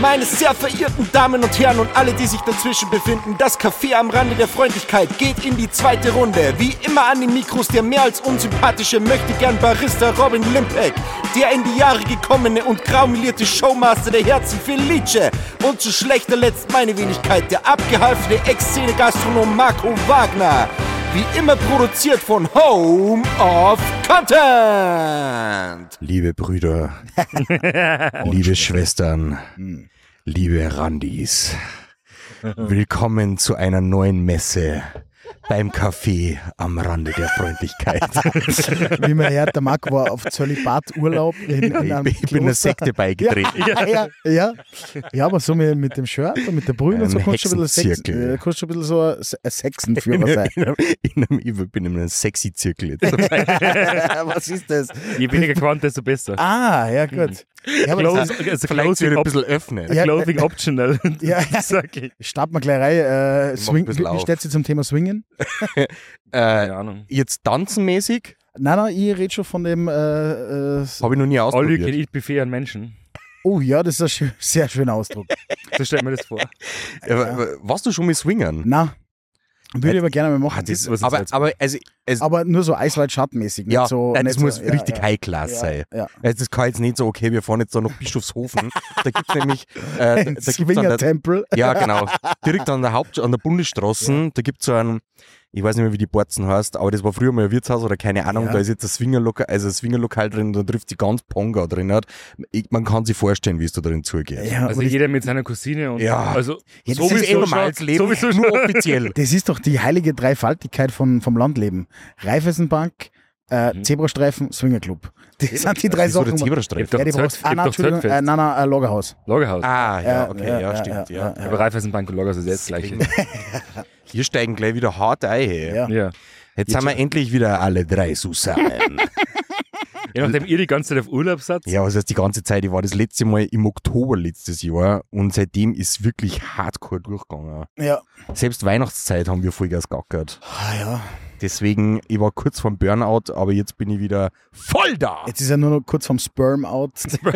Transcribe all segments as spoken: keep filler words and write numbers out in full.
Meine sehr verehrten Damen und Herren und alle, die sich dazwischen befinden, das Café am Rande der Freundlichkeit geht in die zweite Runde. Wie immer an den Mikros der mehr als unsympathische Möchtegern-Barista Robin Limpeck, der in die Jahre gekommene und graumelierte Showmaster der Herzen Felice und zu schlechter Letzt meine Wenigkeit, der abgehalfene Ex-Szene-Gastronom Marco Wagner. Wie immer produziert von Home of Content. Liebe Brüder, liebe Schwestern, liebe Randis, willkommen zu einer neuen Messe beim Café am Rande der Freundlichkeit. Wie man hört, der Marc war auf Zölibaturlaub in, in einem Ich bin einer Sekte beigetreten. Ja, ja, ja. Ja, aber so mit, mit dem Shirt und mit der Brühe und so Ein kannst du ein bisschen, Sex, Hexenzirkel. äh, kannst du ein bisschen so ein, ein Sexenführer sein. In einem, in einem, ich bin in einem sexy Zirkel jetzt. Was ist das? Je weniger Quant, desto besser. Ah, ja gut. Ja, aber das ist, Closing, also Vielleicht closing, wieder ein op bisschen öffnen. Ja, clothing optional. ja, Sag ich. starten wir gleich rein. Äh, Ich mach Swing, ein bisschen wie auf. steht sie zum Thema Swingen? Äh, Keine Ahnung. jetzt tanzenmäßig Nein, nein, ich rede schon von dem. Äh, äh, habe ich noch nie All you can ausprobiert. eat Buffet an Menschen. oh ja, das ist ein schön, sehr schöner Ausdruck. So stellt mir das vor. Äh, warst du schon mal swingern? Na, würde ich aber gerne mal Ah, machen. das, was ist aber, jetzt? aber also, es, aber nur so eisweit-schattenmäßig. nicht ja, so, nein, nicht das muss so, ja, richtig ja, High-Class ja, sein. Ja. Also das kann jetzt nicht so, okay, wir fahren jetzt da nach Bischofshofen. Da gibt es nämlich äh, da, da gibt's dann der, Swinger-Tempel. ja, genau. Direkt an der Haupt, an der Bundesstraße, da gibt es so einen, ich weiß nicht mehr, wie die Borzen heißt, aber das war früher mal ein Wirtshaus oder keine Ahnung, Ja. da ist jetzt ein Swingerlokal, also ein Swingerlokal drin, da trifft sich ganz Ponga drin hat. Ich, man kann sich vorstellen, wie es da drin zugeht. Ja, Also aber das, jeder mit seiner Cousine und Ja. also Ja, das So wie es eh sowieso normales schon- Leben, sowieso nur schon- offiziell. das ist doch die heilige Dreifaltigkeit von, vom Landleben. Raiffeisenbank, äh, Mhm. Zebrastreifen, Swingerclub. Das sind die drei Wieso der Sachen. Zebrastreifen? Doch Ja, die Zelt- brauchst ah, gibt nein, doch Entschuldigung, Zeltfest. äh, nein, nein, ein Lagerhaus. Lagerhaus. Ah, ja, Ja, okay, ja, ja, ja, stimmt, ja, ja. ja. Aber Raiffeisenbank und Lagerhaus ist jetzt das Gleiche. Wir steigen gleich wieder hart ein. Hey. Ja. Ja. Jetzt sind wir endlich wieder alle drei zusammen. Je nachdem ihr die ganze Zeit auf Urlaub seid. Ja, was heißt die ganze Zeit? Ich war das letzte Mal im Oktober letztes Jahr und seitdem ist wirklich hardcore durchgegangen. Ja. Selbst Weihnachtszeit haben wir Vollgas gackert. Ah, ja. Deswegen, ich war kurz vorm Burnout, aber jetzt bin ich wieder voll da. Jetzt ist er nur noch kurz vom Sperm-Out.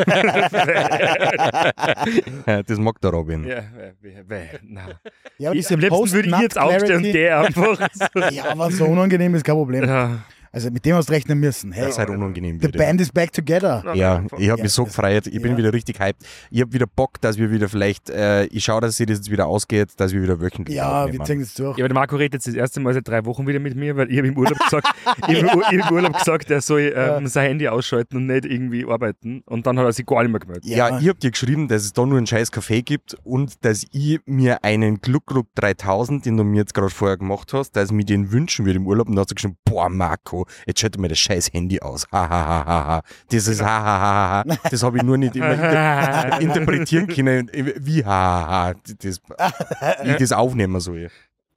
Das mag der Robin. Ja, weh, weh, weh, na. Ja, aber Ich, diese am liebsten würde ich jetzt aufstehen und Post-Nut-Clarity- der einfach. So. Ja, aber so unangenehm ist kein Problem. Ja. Also mit dem hast du rechnen müssen. Hey, Das ist halt unangenehm the wieder. band is back together. Ja, ich habe Ja, mich so das- gefreut. Ich bin ja. wieder richtig hyped. Ich habe wieder Bock, dass wir wieder vielleicht, äh, ich schaue, dass sich das jetzt wieder ausgeht, dass wir wieder wöchentlich Ja, wir aufnehmen. ziehen das durch. Ja, aber der Marco redet jetzt das erste Mal seit drei Wochen wieder mit mir, weil ich habe im Urlaub gesagt, ich habe im Urlaub gesagt, er soll ähm, Ja. sein Handy ausschalten und nicht irgendwie arbeiten. Und dann hat er sich gar nicht mehr gemeldet. Ja, ich habe dir geschrieben, dass es da nur einen scheiß Kaffee gibt und dass ich mir einen Gluck-Gluck dreitausend, den du mir jetzt gerade vorher gemacht hast, dass ich mir den wünschen würde im Urlaub und dann hast du geschrieben, boah Marco, jetzt schalte mir das scheiß Handy aus. Ha, ha, ha, ha, ha. Das ist ha, ha, ha, ha. Das habe ich nur nicht immer inter interpretieren können, wie ha, ha, ha. Das, wie ich das aufnehmen soll.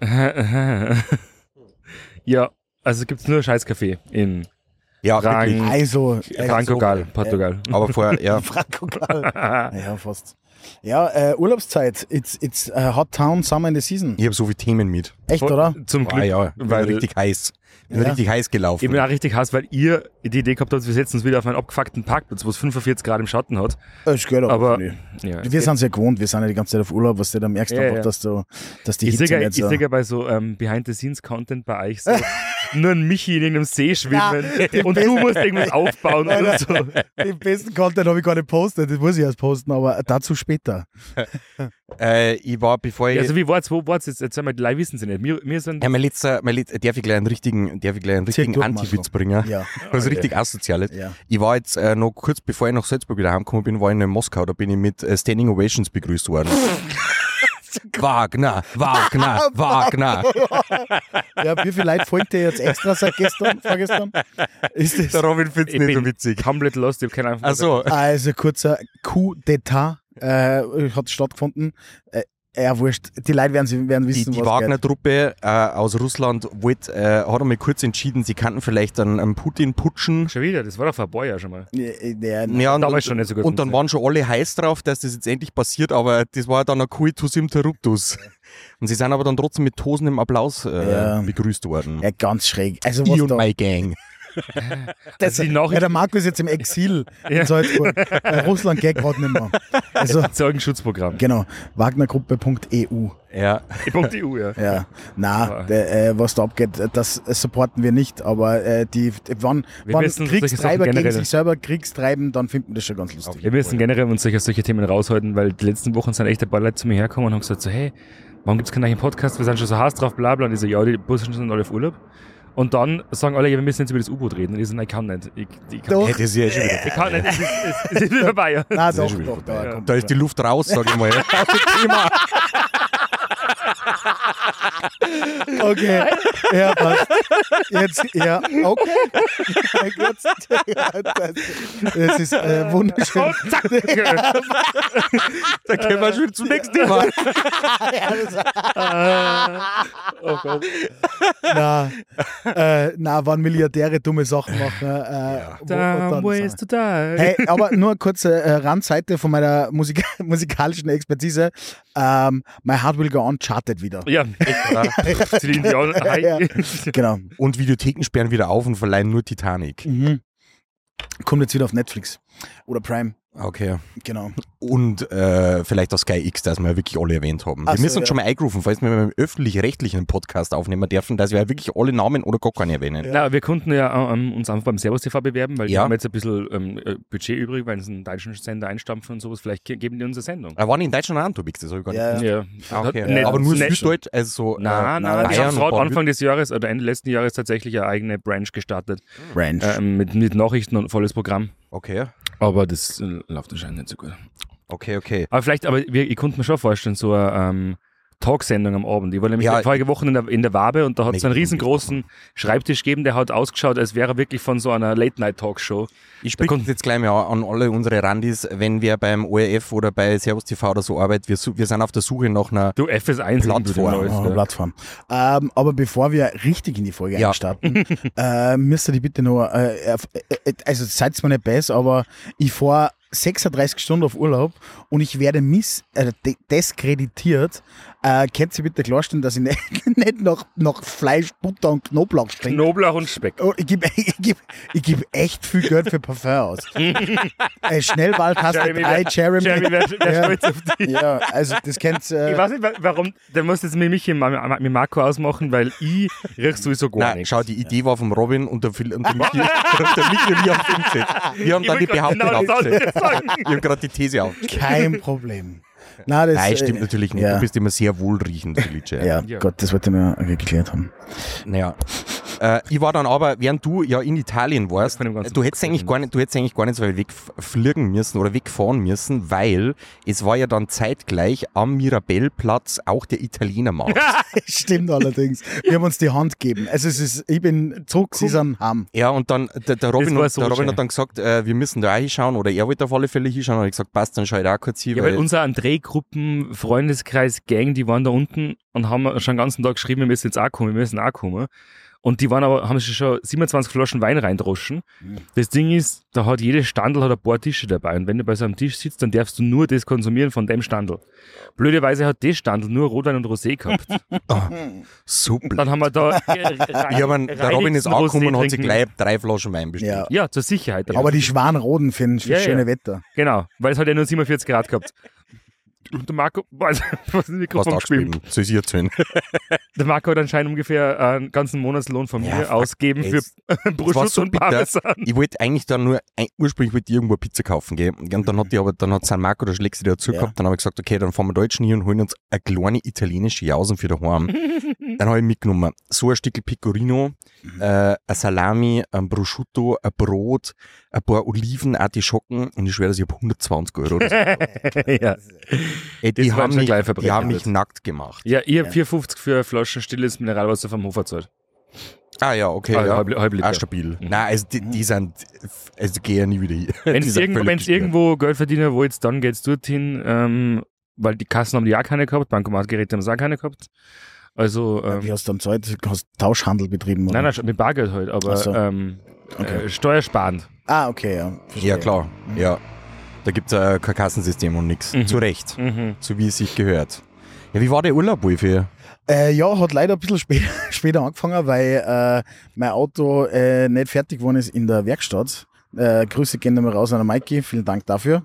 Ja, also gibt es nur Scheißkaffee in Ja, Rang- wirklich. Also, Francogal, Portugal. Aber vorher, ja. Franco Ja, fast. Ja, äh, Urlaubszeit. It's, it's a hot town, summer in the season. Ich habe so viele Themen mit. Echt, oder? Zum Ah Glück, ja, ich bin weil richtig heiß. Ich bin Ja. richtig heiß ich gelaufen. bin auch richtig heiß, weil ihr die Idee gehabt habt, wir setzen uns wieder auf einen abgefuckten Parkplatz, wo es fünfundvierzig Grad im Schatten hat. Das geht aber. Aber nicht. ja, Wir sind sehr gewohnt, wir sind ja die ganze Zeit auf Urlaub, was du da merkst, Ja, einfach, ja. dass du, dass die ich Hitze sehe ja, nicht ich so. sehe ja bei so ähm, Behind-the-Scenes-Content bei euch so nur ein Michi in irgendeinem See schwimmen die und du musst irgendwas aufbauen oder so. Den besten Content habe ich gar nicht postet, das muss ich erst posten, aber dazu später. Äh, ich war, bevor ich. Ja, also wie war's, wo war's jetzt? Jetzt einmal, die Leute wissen sie nicht. Wir, wir sind ja, mein letzter, mein letzter, darf ich gleich einen richtigen, darf ich gleich einen richtigen durch, Anti-Witz Marco. bringen? Ja, Was richtig Asoziales. ja. Ich war jetzt äh, noch kurz bevor ich nach Salzburg wieder heimgekommen bin, war ich in Moskau, da bin ich mit äh, Standing Ovations begrüßt worden. Wagner, Wagner, Wagner. Ja, wie viele Leute folgt dir jetzt extra seit gestern, vorgestern? Ist das Der Robin findet es ich nicht bin so witzig. komplett lost, ich habe keine Ahnung. Achso, also kurzer Coup d'État äh, hat stattgefunden. Äh, ja, wurscht. Die Leute werden, sie- werden die, wissen, die was Wagner-Truppe äh, aus Russland wollt, äh, hat einmal kurz entschieden, sie könnten vielleicht einen, einen Putin putschen. Schon wieder, das war doch vor ein paar Jahren schon mal. geht. Ja, ja, Ja, und, Damals schon nicht so gut und dann waren schon alle heiß drauf, dass das jetzt endlich passiert, aber das war dann ein Coitus interruptus. Und sie sind aber dann trotzdem mit tosendem Applaus äh, Ja. begrüßt worden. ja, ganz schräg. Also Ich was und da, my gang. Das, die Nachricht- ja, der Marco ist jetzt im Exil Ja. in Salzburg. Äh, Russland geht gerade nicht mehr. Also, Zeugenschutzprogramm. genau, wagnergruppe punkt e u. Ja. .eu, ja. Ja, na, Ja. der, äh, was da abgeht, das äh, supporten wir nicht, aber äh, die, die, wann, Wir wann müssen solche Kriegstreiber Sachen gegen generell- sich selber Kriegstreiben, dann finden wir das schon ganz lustig. Wir müssen generell uns solche, solche Themen raushalten, weil die letzten Wochen sind echt ein paar Leute zu mir hergekommen und haben gesagt so, hey, warum gibt es keinen eigenen Podcast? Wir sind schon so heiß drauf, bla bla. Und ich so, ja, die Burschen sind alle auf Urlaub. Und dann sagen alle, ja, wir müssen jetzt über das U-Boot reden. Und ich so, nein, ich kann nicht. Ich, ich kann, Doch. Hey, das ist ja schon wieder. ich kann nicht, es ist, es, es ist wieder vorbei. Ja. Nein, ist doch, schon wieder doch, vorbei. da kommt Da ist die Luft raus, sag ich mal. Aus dem Thema. Okay, ja, passt. Jetzt, ja, okay. Jetzt, ja, das, das ist äh, wunderschön. Zack. Da können wir schon zum nächsten Thema. Oh Gott. Na, äh, na, wann Milliardäre dumme Sachen machen. Äh, wo- Damn dann ways to die. Hey, aber nur eine kurze äh, Randseite von meiner Musik musikalischen Expertise. Ähm, My Heart Will Go On chartet wieder. Ja, echt. Zu den Indianern. Hi. Ja. Genau. Und Videotheken sperren wieder auf und verleihen nur Titanic. Mhm. Kommt jetzt wieder auf Netflix oder Prime. Okay. Genau. Und äh, vielleicht auch Sky X, das wir wirklich alle erwähnt haben. Ach wir so, müssen uns ja. schon mal eingerufen, falls wir einen öffentlich-rechtlichen Podcast aufnehmen dürfen, dass wir wirklich alle Namen oder gar keine erwähnen. Na, wir konnten ja ähm, uns einfach beim Servus T V bewerben, weil Ja. die haben jetzt ein bisschen ähm, äh, Budget übrig, weil sie einen deutschen Sender einstampfen und sowas. Vielleicht ge- geben die uns eine Sendung. Da waren die in Deutschland auch an, Tobix, das habe ich gar nicht Ja, gewusst. Ja. Ah, okay. Nicht- Aber nur nicht- Süddeutsch, also so. Nein, äh, nein, die Bayern haben und gerade Baden- Anfang des Jahres oder Ende letzten Jahres tatsächlich eine eigene Branch gestartet. Ranch. Ähm, mit, mit Nachrichten und volles Programm. Okay, Aber das äh, läuft anscheinend nicht so gut. okay, okay. Aber vielleicht, aber wir, ich konnte mir schon vorstellen, so eine ähm, Talksendung am Abend. Ich war nämlich Ja. vorige Woche in der, in der Wabe und da hat es einen Mächtig riesengroßen Schreibtisch gegeben, der hat ausgeschaut, als wäre er wirklich von so einer Late-Night-Talkshow. Ich spreche kommt- jetzt gleich mal an alle unsere Randis, wenn wir beim O R F oder bei Servus T V oder so arbeiten, wir, su- wir sind auf der Suche nach einer. Du, F S eins Plattform. irgendwie Oh, alles, Plattform. Ähm, aber bevor wir richtig in die Folge Ja. einstarten, äh, müsst ihr die bitte noch, äh, auf- äh, also seid mir nicht besser, aber ich fahre sechsunddreißig Stunden auf Urlaub und ich werde miss, äh, de- diskreditiert. Äh, könnt ihr bitte klarstellen, dass ich nicht, nicht nach, nach Fleisch, Butter und Knoblauch stinke? Knoblauch und Speck. Oh, ich gebe ich geb, ich geb echt viel Geld für Parfum aus. äh, Schnellwahltaste Jeremy drei, wär- Jeremy. Jeremy wäre wär Ja. stolz auf dich. Ja, also das kennt äh, Ich weiß nicht, wa- warum, der muss jetzt mit Michi, mit Marco ausmachen, weil ich riech sowieso gar Nein, nichts. schau, die Idee war vom Robin und der, Phil, und der Michi, der Michi und ich haben umgesetzt. Wir haben Ich dann die wollte grad Behauptung genau das aufgestellt. jetzt sagen. Wir haben gerade die These aufgestellt. kein Problem. Nein, das, Nein, stimmt äh, natürlich nicht. ja. Du bist immer sehr wohlriechend, Felice. Ja, Ja. Gott, das wollte ich mir geklärt haben. Naja. Äh, ich war dann aber, während du ja in Italien warst, Von dem ganzen du hättest eigentlich gar nicht, du hättest eigentlich gar nicht so weit wegfliegen müssen oder wegfahren müssen, weil es war ja dann zeitgleich am Mirabellplatz auch der Italienermarkt. Stimmt allerdings. Wir haben uns die Hand gegeben. Also es ist, ich bin zurück, sie sind heim. Ja, und dann, der, der Robin, war hat- so der Robin schön. hat dann gesagt, äh, wir müssen da auch hinschauen, oder er wollte auf alle Fälle hinschauen, und ich gesagt, passt, dann schau ich da auch kurz hin, Ja, weil unser André-Gruppen, Freundeskreis, Gang, die waren da unten und haben schon den ganzen Tag geschrieben, wir müssen jetzt auch kommen, wir müssen auch kommen. Und die waren aber, haben sich schon siebenundzwanzig Flaschen Wein reindroschen. Das Ding ist, da hat jede Standel hat ein paar Tische dabei. Und wenn du bei so einem Tisch sitzt, dann darfst du nur das konsumieren von dem Standel. Blöderweise hat das Standel nur Rotwein und Rosé gehabt. super. Dann haben wir da äh, Ja, man, der Robin ist reinigsten angekommen und Rosé hat sich trinken. gleich drei Flaschen Wein bestellt. Ja. Ja, zur Sicherheit. Aber die Schwanroden für das Ja, ja. schöne Wetter. Genau, weil es hat ja nur siebenundvierzig Grad gehabt. Und der Marco, was, was ist das Fast Mikrofon gespielt? abgespielt. Soll ich dir erzählen? Der Marco hat anscheinend ungefähr einen ganzen Monatslohn von Ja, mir fuck, ausgeben ey, für es- Das war Prosciutto so und bitter. Parmesan. Ich wollte eigentlich dann nur, ein, ursprünglich wollte ich irgendwo eine Pizza kaufen gehen. Und dann hat die aber, dann hat San Marco, der Schlägste, dazu Ja. gehabt. Dann habe ich gesagt, okay, dann fahren wir Deutschen hier und holen uns eine kleine italienische Jausen für daheim. Dann habe ich mitgenommen so ein Stück Pecorino, äh, ein Salami, ein Prosciutto, ein Brot, ein paar Oliven, Artischocken, und ich schwöre, ich habe hundertzwanzig Euro. oder so. ja. Ey, Das die, war haben schon mich, gleich Verbrechen, die haben mich das. nackt gemacht. ja, ich habe vier fünfzig für eine Flasche stilles Mineralwasser vom Hofer gezahlt. Ah ja, okay. Ah, ja. halb, halb Liter. Ah, stabil. Mhm. Nein, also die, die sind, also gehe ja nie wieder hin. Wenn Die es sind irgendwo, völlig wenn's gestört. irgendwo Geld verdienen wollt, dann geht's dorthin, ähm, weil die Kassen haben die auch keine gehabt, Bankomatgeräte haben sie auch keine gehabt. Also, ähm, Wie hast du dann Zeit? Hast du Tauschhandel betrieben? Oder? nein, nein, schon mit Bargeld halt, aber Ach so. ähm, Okay. äh, steuersparend. Ah, okay, ja. Verstehe. Ja, klar. Ja. Da gibt es äh, kein Kassensystem und nichts. Mhm. Zu Recht. Mhm. So wie es sich gehört. Ja, wie war der Urlaub wohl für? Äh, ja, hat leider ein bisschen später, später angefangen, weil äh, mein Auto äh, nicht fertig geworden ist in der Werkstatt. Äh, Grüße gehen nochmal raus an den Mikey, vielen Dank dafür.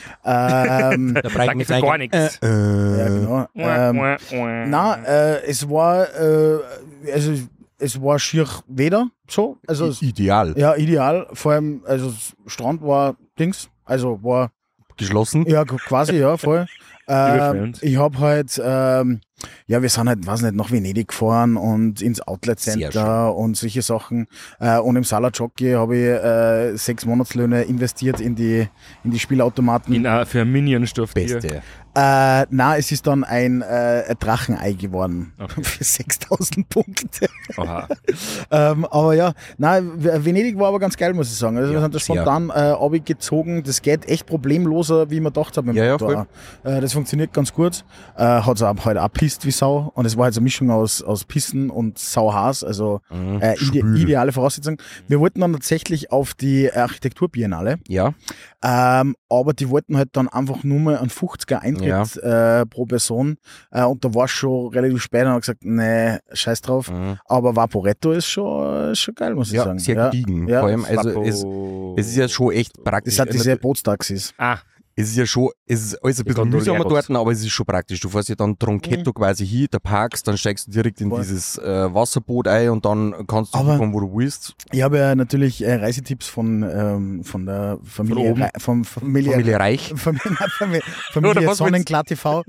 Ähm, Da brauche Danke für gar nichts. Äh, ja, genau. Ähm, na, äh, es war, äh, also es war schier Wetter, so, also es, ideal. ja, ideal. Vor allem, also Strand war Dings, also war Geschlossen. ja quasi ja voll. Ähm, Überschwemmt. ich habe halt, ähm, ja, wir sind halt, weiß nicht, nach Venedig gefahren und ins Outlet Sehr Center und solche Sachen. Äh, und im Salajockey habe ich äh, sechs Monatslöhne investiert in die, in die Spielautomaten. In, uh, für ein Minion-Stoff. Beste. Äh, na, es ist dann ein, äh, ein Drachenei geworden. Okay. Für sechstausend Punkte. Aha. ähm, aber ja, na, Venedig war aber ganz geil, muss ich sagen. Also Ja, wir sind da sehr. spontan äh, abgezogen. Das geht echt problemloser, wie man gedacht hat. Mit dem Ja, ja, Motor. Äh, das funktioniert ganz gut. Äh, hat es auch halt auch pisst wie Sau. Und es war halt so eine Mischung aus, aus Pissen und Sauhaas. Also Mhm. äh, ide Schwül. ideale Voraussetzungen. Wir wollten dann tatsächlich auf die Architekturbiennale. Ja. Ähm, aber die wollten halt dann einfach nur mal einen fünfziger Eintritt äh, pro Person. Äh, und da war es schon relativ spät und hat gesagt, nee, scheiß drauf. Mhm. Aber Vaporetto ist schon, ist schon geil, muss ich Ja, sagen. sehr ja. gediegen. Ja. Vor allem, also es, Vapo- es ist ja schon echt praktisch. Das hat diese Bootstaxis. Ah, Es ist ja schon, es ist alles ein bisschen mühsamer Gondoleros. dort, aber es ist schon praktisch. Du fährst ja dann Tronchetto quasi hin, da parkst, dann steigst du direkt in Mhm. Voll. dieses äh, Wasserboot ein und dann kannst du Aber- von wo du willst. Ich habe ja natürlich äh, Reisetipps von, ähm, von der Familie, Von oben? Re vom Familie, Familie Reich. Familie, Familie, Oder Familie was Sonnenklar T V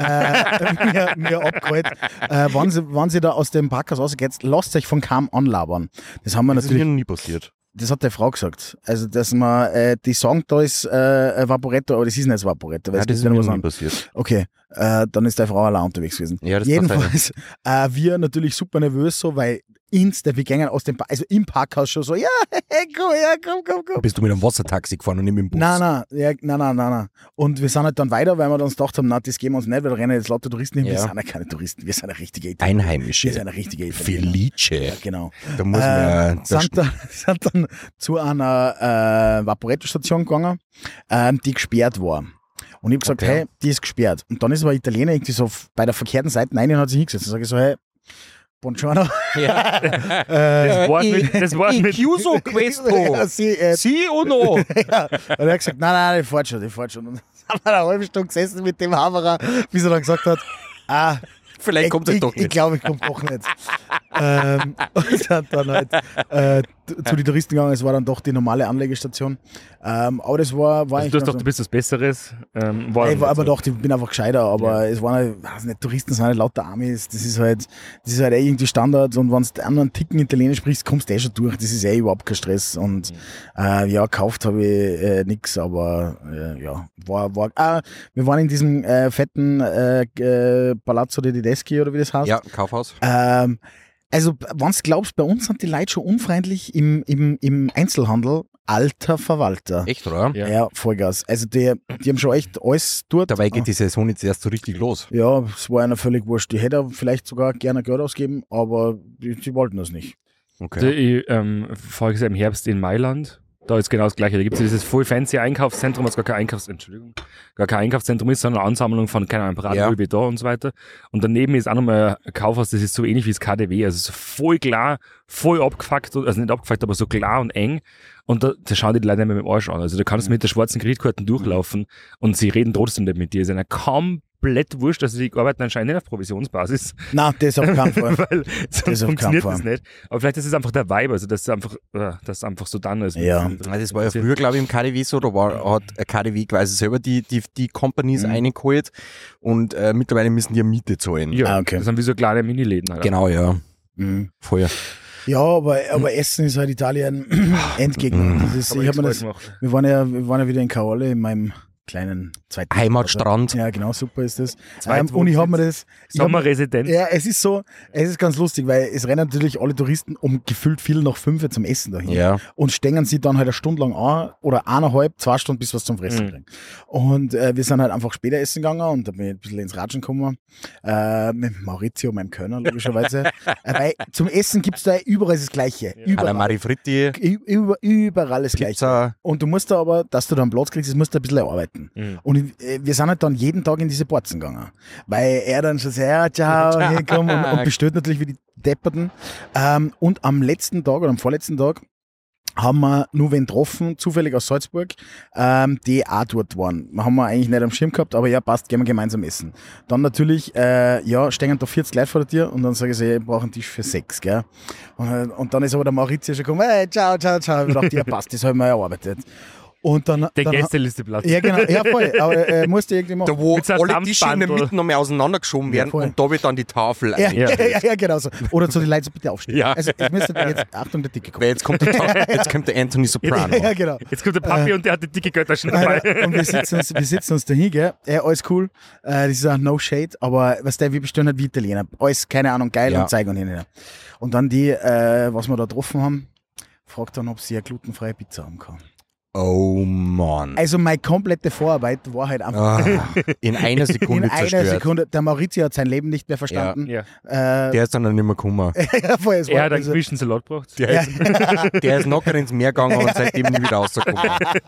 äh, mir, mir abgeholt. Äh, wenn, sie, wenn sie da aus dem Parkhaus rausgeht, lasst euch von Kam anlabern. Das haben wir Das ist natürlich mir noch nie passiert. Das hat der Frau gesagt. Also, dass man, äh, die sagen, da ist äh, Vaporetto, aber das ist nicht das Vaporetto. Weil Ja, es das ist gibt mir ja noch noch was nie anderes. passiert. Okay, äh, dann ist der Frau allein unterwegs gewesen. Ja, das kann Jedenfalls, äh, wir natürlich super nervös so, weil insta, wir gingen aus dem, pa also im Parkhaus schon so, ja, komm, ja, komm, komm, komm. Bist du mit einem Wassertaxi gefahren und nicht mit dem Bus? Nein, nein, ja, nein, nein, nein, nein. Und wir sind halt dann weiter, weil wir uns gedacht haben, na, das gehen wir uns nicht, weil da rennen jetzt lauter Touristen hin. Wir Ja. sind ja keine Touristen, wir sind eine richtige Italiener. Einheimische. Wir sind eine richtige Italiener. Felice. Ja, genau. Da muss Äh, man ja. sind, dann, sind dann zu einer äh, Vaporetto-Station gegangen, ähm, die gesperrt war. Und ich habe gesagt, Okay. hey, die ist gesperrt. Und dann ist aber ein Italiener irgendwie so f- bei der verkehrten Seite rein und hat sich hingesetzt. Dann sage ich so, hey, buongiorno. Ja. äh, das Wort mit, das Wort mit chiuso questo. ja, sie, äh, Si o no? ja. Und er hat gesagt, nein, nein, die fährt schon, die fährt schon. Und dann haben wir eine halbe Stunde gesessen mit dem Haberer, bis er dann gesagt hat, ah, Vielleicht kommt es ich, doch Ich nicht. glaube, ich komme doch nicht. ähm, und sind dann halt äh, t- zu den Touristen gegangen. Es war dann doch die normale Anlegestation. Ähm, aber das war, war also eigentlich du hast ganz doch, so- du bist was Besseres. Ähm, war ich war aber so. doch, ich bin einfach gescheiter, aber es waren halt, weiß nicht, Touristen sind halt lauter Amis, das ist halt, das ist halt eh irgendwie Standard und wenn du einen anderen Ticken Italienisch sprichst, kommst du eh schon durch, das ist eh überhaupt kein Stress und äh, ja, gekauft habe ich äh, nix, aber äh, ja, war, war, ah, wir waren in diesem äh, fetten äh, äh, Palazzo dei Tedeschi oder wie das heißt. Ja, Kaufhaus. Ähm, also, wenn du glaubst, bei uns sind die Leute schon unfreundlich im, im, im Einzelhandel. Alter Verwalter. Echt, oder? Ja. Ja, Vollgas. Also, die, die haben schon echt alles dort. Dabei geht die Saison jetzt erst so richtig los. Ja, es war einer völlig wurscht. Die hätte vielleicht sogar gerne Geld ausgeben, aber die, die wollten das nicht. Okay. Also ich ähm, voriges Jahr im Herbst in Mailand. Da ist genau das Gleiche. Da gibt es ja dieses voll fancy Einkaufszentrum, was gar kein Einkaufs Entschuldigung, gar kein Einkaufszentrum ist, sondern eine Ansammlung von, keine Ahnung, Parade, Ja. Louis Vuitton und so weiter. Und daneben ist auch nochmal ein Kaufhaus, das ist so ähnlich wie das K D W. Also so voll klar, voll abgefuckt, also nicht abgefuckt, aber so klar und eng. Und da, da schauen die Leute nicht mehr mit dem Arsch an. Also da kannst du mit der schwarzen Kreditkarte durchlaufen und sie reden trotzdem nicht mit dir. Sie sind ja komplett wurscht, also die arbeiten anscheinend nicht auf Provisionsbasis. Nein, das auf keinen Fall. Weil sonst auf funktioniert keinen das Fall. nicht. Aber vielleicht ist es einfach der Vibe, also dass es einfach, äh, dass es einfach so dann ist. Ja. Also das war ja früher, glaube ich, im K D W so, da war, hat K D W quasi selber die, die, die Companies Mhm. reingeholt und äh, mittlerweile müssen die ja Miete zahlen. Ja, Ah, okay. das sind wie so kleine Miniläden. Halt. Genau, ja. Mhm. Voll. Ja, aber, aber Essen ist halt Italien Endgegner. Das ist, Aber ich hab mir nichts das, falsch gemacht. wir, waren ja, wir waren ja wieder in Kaole in meinem kleinen zweiten Heimatstrand. Ja, genau, super ist das. Ähm, Zweitwohnsitz. und ich habe mir das. Ich hab mir, Sommerresident. ja, es ist so, es ist ganz lustig, weil es rennen natürlich alle Touristen um gefühlt viel nach fünf zum Essen dahin. Ja. Und stängen sie dann halt eine Stunde lang an oder eineinhalb, zwei Stunden, bis was zum Fressen Mhm. kriegen. Und äh, wir sind halt einfach später essen gegangen und da bin ich ein bisschen ins Ratschen gekommen. Äh, mit Maurizio, meinem Kölner, logischerweise. äh, weil zum Essen gibt es da überall das Gleiche. Überall. Calamari Fritti, Ü- Über, überall das Gleiche. Pizza. Und du musst da aber, dass du da einen Platz kriegst, das musst du ein bisschen arbeiten. Garten. Mhm. Und ich, äh, wir sind halt dann jeden Tag in diese Porzen gegangen. Weil er dann schon sehr, ja, ciao, hinkommt und, und bestellt natürlich wie die Depperten. Ähm, und am letzten Tag oder am vorletzten Tag haben wir nur wen getroffen, zufällig aus Salzburg, ähm, die auch dort waren. Haben wir eigentlich nicht am Schirm gehabt, aber ja, passt, gehen wir gemeinsam essen. Dann natürlich, äh, ja, stehen da vierzig Leute vor der Tür und dann sage ich, ich brauche einen Tisch für sechs, gell. Und, und dann ist aber der Maurizio schon gekommen, hey, ciao, ciao, ciao. Ich dachte, ja, passt, das haben wir erarbeitet. Und dann, Der dann, Gästelisteplatz. ja, genau, ja, voll, aber äh, musste irgendwie machen. Da, wo Mit so einem alle Tische in der Dampfbandel. Mitte nochmal auseinandergeschoben werden voll. und da wird dann die Tafel Ja, ein. ja, ja, ja, genau so. Oder so die Leute so bitte aufstehen. Ja. Also ich müsste jetzt, Achtung, der Dicke kommt. Weil jetzt kommt der, Ta- jetzt kommt der Anthony Soprano. Ja, genau. Jetzt kommt der Papi und der hat die dicke Götter schon dabei. Und wir sitzen uns, wir sitzen uns dahin, gell? Ja, alles cool. Äh, das ist auch no shade, aber was der, wir bestellen halt wie Italiener. Alles, keine Ahnung, geil Ja. und zeigen und hin. und her. Und dann die, äh, was wir da getroffen haben, fragt dann, ob sie eine glutenfreie Pizza haben kann. Oh Mann. Also meine komplette Vorarbeit war halt einfach Ah, in einer Sekunde in einer zerstört. Sekunde. Der Maurizio hat sein Leben nicht mehr verstanden. Ja. Äh, Der ist dann auch nicht mehr gekommen. ja, voll, es war, Er hat einen also, gemischten Salat gebracht. Der, ist, der ist locker ins Meer gegangen und seitdem nie wieder rausgekommen.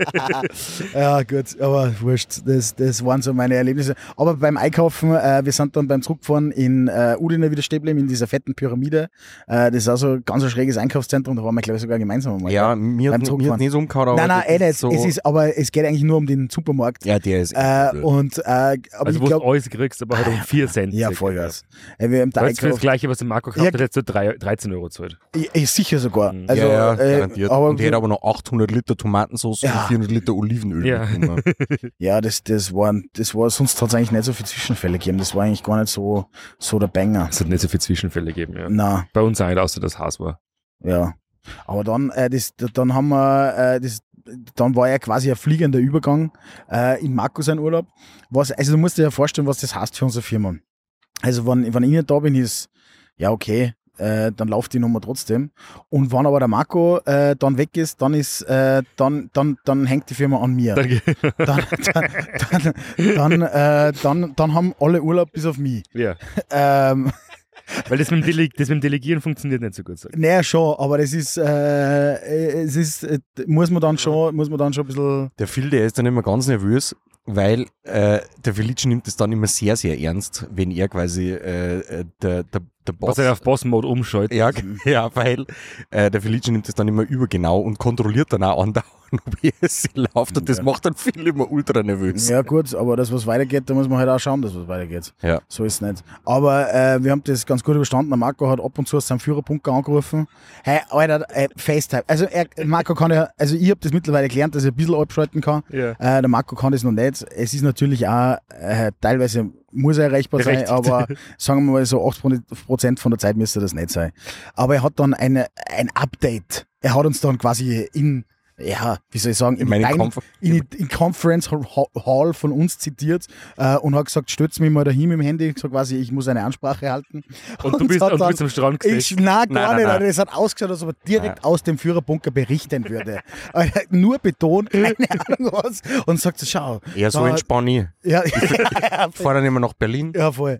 ja, gut, aber wurscht. Das, das waren so meine Erlebnisse. Aber beim Einkaufen, äh, wir sind dann beim Zurückfahren in äh, Udine wieder stehen geblieben, in dieser fetten Pyramide. Äh, das ist auch so ein ganz ein schräges Einkaufszentrum, da waren wir, glaube ich, sogar gemeinsam einmal. Ja, mir Beim hat Zurückfahren. es nicht so umgehauen. aber Nein, nein, das eh nicht. so- Es ist, aber es geht eigentlich nur um den Supermarkt. Ja, der ist. Äh, echt und, äh, aber Also ich wo du glaube, alles kriegst, aber halt um vier Cent. ja, circa. Vollgas. Äh, wir haben da Weil jetzt für das einkauft. Gleiche, was der Marco gehabt Ja. hat, hättest du drei- dreizehn Euro gezahlt. Ja, ja, sicher sogar. Mhm. Also, ja, ja, äh, garantiert. aber und der hat aber noch achthundert Liter Tomatensauce Ja. und vierhundert Liter Olivenöl Ja. bekommen. ja, das, das war, das war, sonst hat es eigentlich nicht so viele Zwischenfälle gegeben. Das war eigentlich gar nicht so, so der Banger. Es hat nicht so viele Zwischenfälle gegeben. Ja. Na, Bei uns auch nicht, außer das Haus war. ja. Aber dann, äh, das, dann haben wir, äh, das, dann war ja quasi ein fliegender Übergang äh, in Marco sein Urlaub. Was, also du musst dir ja vorstellen, was das heißt für unsere Firma. Also wenn, wenn ich nicht da bin, ist, ja okay, äh, dann läuft die Nummer trotzdem. Und wenn aber der Marco äh, dann weg ist, dann ist, äh, dann, dann, dann hängt die Firma an mir. Dann, Dann, dann, dann, dann, äh, dann, dann haben alle Urlaub bis auf mich. ja. Ähm, Weil das mit, dem Dele das mit dem Delegieren funktioniert nicht so gut. Sag. ich. naja, schon, aber das ist, äh, es ist, äh, muss man dann schon, muss man dann schon ein bisschen. Der Phil, der ist dann immer ganz nervös, weil äh, der Felice nimmt es dann immer sehr, sehr ernst, wenn er quasi äh, äh, der, der, der Boss. Was er auf Boss-Mode umschaltet. ja, ja, weil äh, der Felice nimmt es dann immer übergenau und kontrolliert dann auch andauernd, ob es läuft. Und das Ja. macht dann Phil immer ultra nervös. Ja, gut, aber das, was weitergeht, da muss man halt auch schauen, dass was weitergeht. Ja. So ist es nicht. Aber äh, wir haben das ganz gut überstanden. Der Marco hat ab und zu aus seinem Führerpunkt angerufen. Hey, Alter, äh, FaceTime. Also, er, Marco kann ja, also ich habe das mittlerweile gelernt, dass ich ein bisschen abschalten kann. Ja. Äh, der Marco kann das noch nicht. Es ist natürlich auch äh, teilweise muss er erreichbar sein, Berechtigt. aber sagen wir mal so achtzig Prozent von der Zeit müsste das nicht sein. Aber er hat dann eine, ein Update. Er hat uns dann quasi in, ja, wie soll ich sagen, in, meine Dining- Konf- in, die- in Conference Hall von uns zitiert äh, und hat gesagt, stütz mich mal dahin mit dem Handy, so quasi, ich muss eine Ansprache halten. Und du es bist, hat und du dann- bist am Strand ich, gesessen. nein, gar Nein, nein, nicht. nein. Alter. Das hat ausgeschaut, als ob er direkt aus dem Führerbunker berichten würde. Alter, nur betont, keine Ahnung was. Und sagt so, schau. Er so da- entspann ich. Ja, Fahr dann immer nach Berlin ja, voll.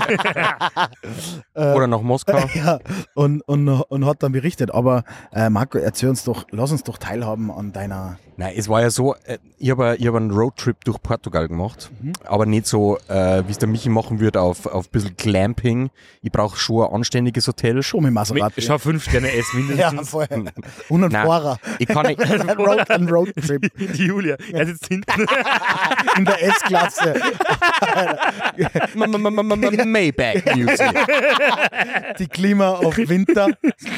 oder nach Moskau. Ja, und, und, und hat dann berichtet. Aber äh, Marco, erzähl uns doch, lass uns doch teilhaben an deiner. Nein, es war ja so, äh, ich habe ich hab einen Roadtrip durch Portugal gemacht, aber nicht so, äh, wie es der Michi machen würde, auf, auf ein bisschen Glamping. Ich brauche schon ein anständiges Hotel. Schon mit Maserati. Schau fünf Sterne S Ja, mindestens. voll. Und ein Nein. Fahrer. Ich kann nicht, Ein, Road, ein Roadtrip Die Julia, er sitzt hinten. in der S-Klasse. Maybach Music. Die Klima auf Winter.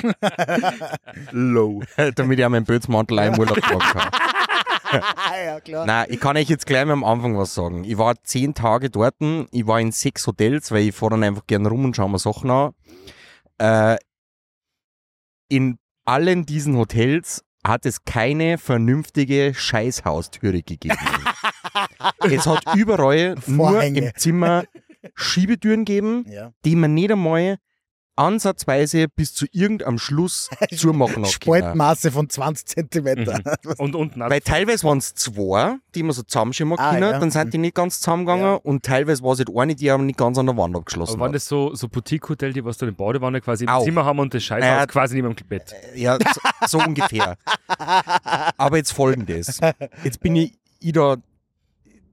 Low. Damit ich auch meinen Bötzmantel auch im Urlaub tragen kann. Ja, klar. Nein, ich kann euch jetzt gleich mal am Anfang was sagen. Ich war zehn Tage dort, ich war in sechs Hotels, weil ich fahre dann einfach gerne rum und schaue mir Sachen an. Äh, in allen diesen Hotels hat es keine vernünftige Scheißhaustüre gegeben. Es hat überall nur Vorhänge. im Zimmer Schiebetüren gegeben, Ja. die man nicht einmal ansatzweise bis zu irgendeinem Schluss zumachen hat können. Spaltmaße von zwanzig Zentimeter. Und unten Weil teilweise waren es zwei, die man so zusammenschimmern Ah, können, ja. dann sind die nicht ganz zusammengegangen Ja. und teilweise war es halt eine, die aber nicht ganz an der Wand abgeschlossen Aber waren hat. das so, so Boutique-Hotel, die was da in der Badewanne quasi im Auch. Zimmer haben und das Scheißhaus Naja, quasi neben dem Bett? Ja, so, so ungefähr. Aber jetzt folgendes. Jetzt bin ich, ich da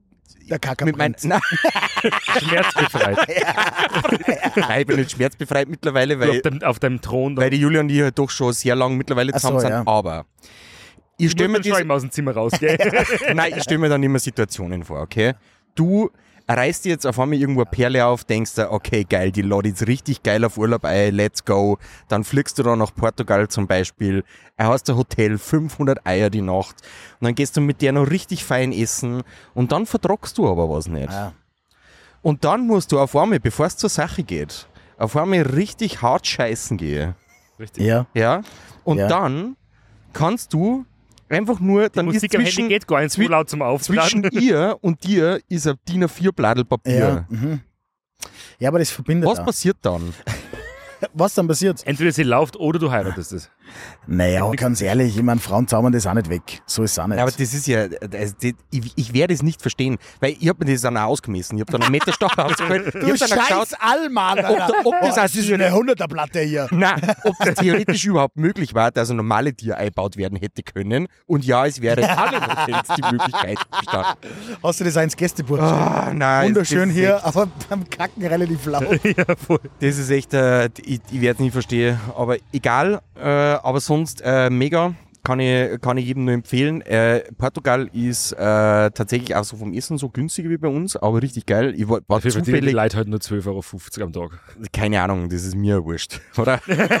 Der Kaka mit mein, brennt. nein, Schmerzbefreit. nein, ich bin nicht schmerzbefreit mittlerweile, Du weil, auf, dem, auf deinem Thron. weil die Julia und ich halt doch schon sehr lange mittlerweile Ach so, zusammen sind. ja. Aber ich stelle mir schon das, immer aus dem Zimmer raus, gell? nein, ich stelle mir dann immer Situationen vor, okay? Du reißt dir jetzt auf einmal irgendwo eine Perle auf, denkst dir, okay, geil, die lade jetzt richtig geil auf Urlaub ein, let's go. Dann fliegst du da nach Portugal zum Beispiel, hast ein Hotel, fünfhundert Eier die Nacht und dann gehst du mit der noch richtig fein essen und dann vertragst du aber was nicht. Ja. Und dann musst du auf einmal, bevor es zur Sache geht, auf einmal richtig hart scheißen gehen. Richtig. Ja. Ja? Und Ja. dann kannst du einfach nur, Die dann ist Musik am Handy zwischen, geht gar nicht so zwi- laut zum Aufladen. zwischen ihr und dir ist ein D I N A vier Bladel Papier. Ja. Mhm. Ja, aber das verbindet Was auch. passiert dann? Was dann passiert? Entweder sie läuft oder du heiratest es. Naja, ganz ehrlich, ich meine, Frauen zaubern das auch nicht weg. So ist es auch nicht. Ja, aber das ist ja, das, das, ich, ich werde es nicht verstehen, weil ich habe mir das dann auch ausgemessen. Ich habe dann einen Meter Stock ausgeholt. Ich du habe dann auch scheiß geschaut, Allmann, ob, Alter. da- ob das Oh, auch das ist eine hunderter-Platte hier. Nein, ob das theoretisch überhaupt möglich war, dass ein normale Tier eingebaut werden hätte können. Und ja, es wäre in allen Hotels die Möglichkeit bestanden. Hast du das ins Gästebuch? Ah, nein, Wunderschön das ist hier, echt- aber beim Kacken relativ laut. Ja, voll. Das ist echt, äh, ich, ich werde es nicht verstehen, aber egal, äh, aber sonst äh, mega, kann ich, kann ich jedem nur empfehlen. Äh, Portugal ist äh, tatsächlich auch so vom Essen so günstiger wie bei uns, aber richtig geil. Ich war, war Dafür verdienen die zufällig, Leute halt nur zwölf Euro fünfzig am Tag. keine Ahnung, das ist mir wurscht, oder?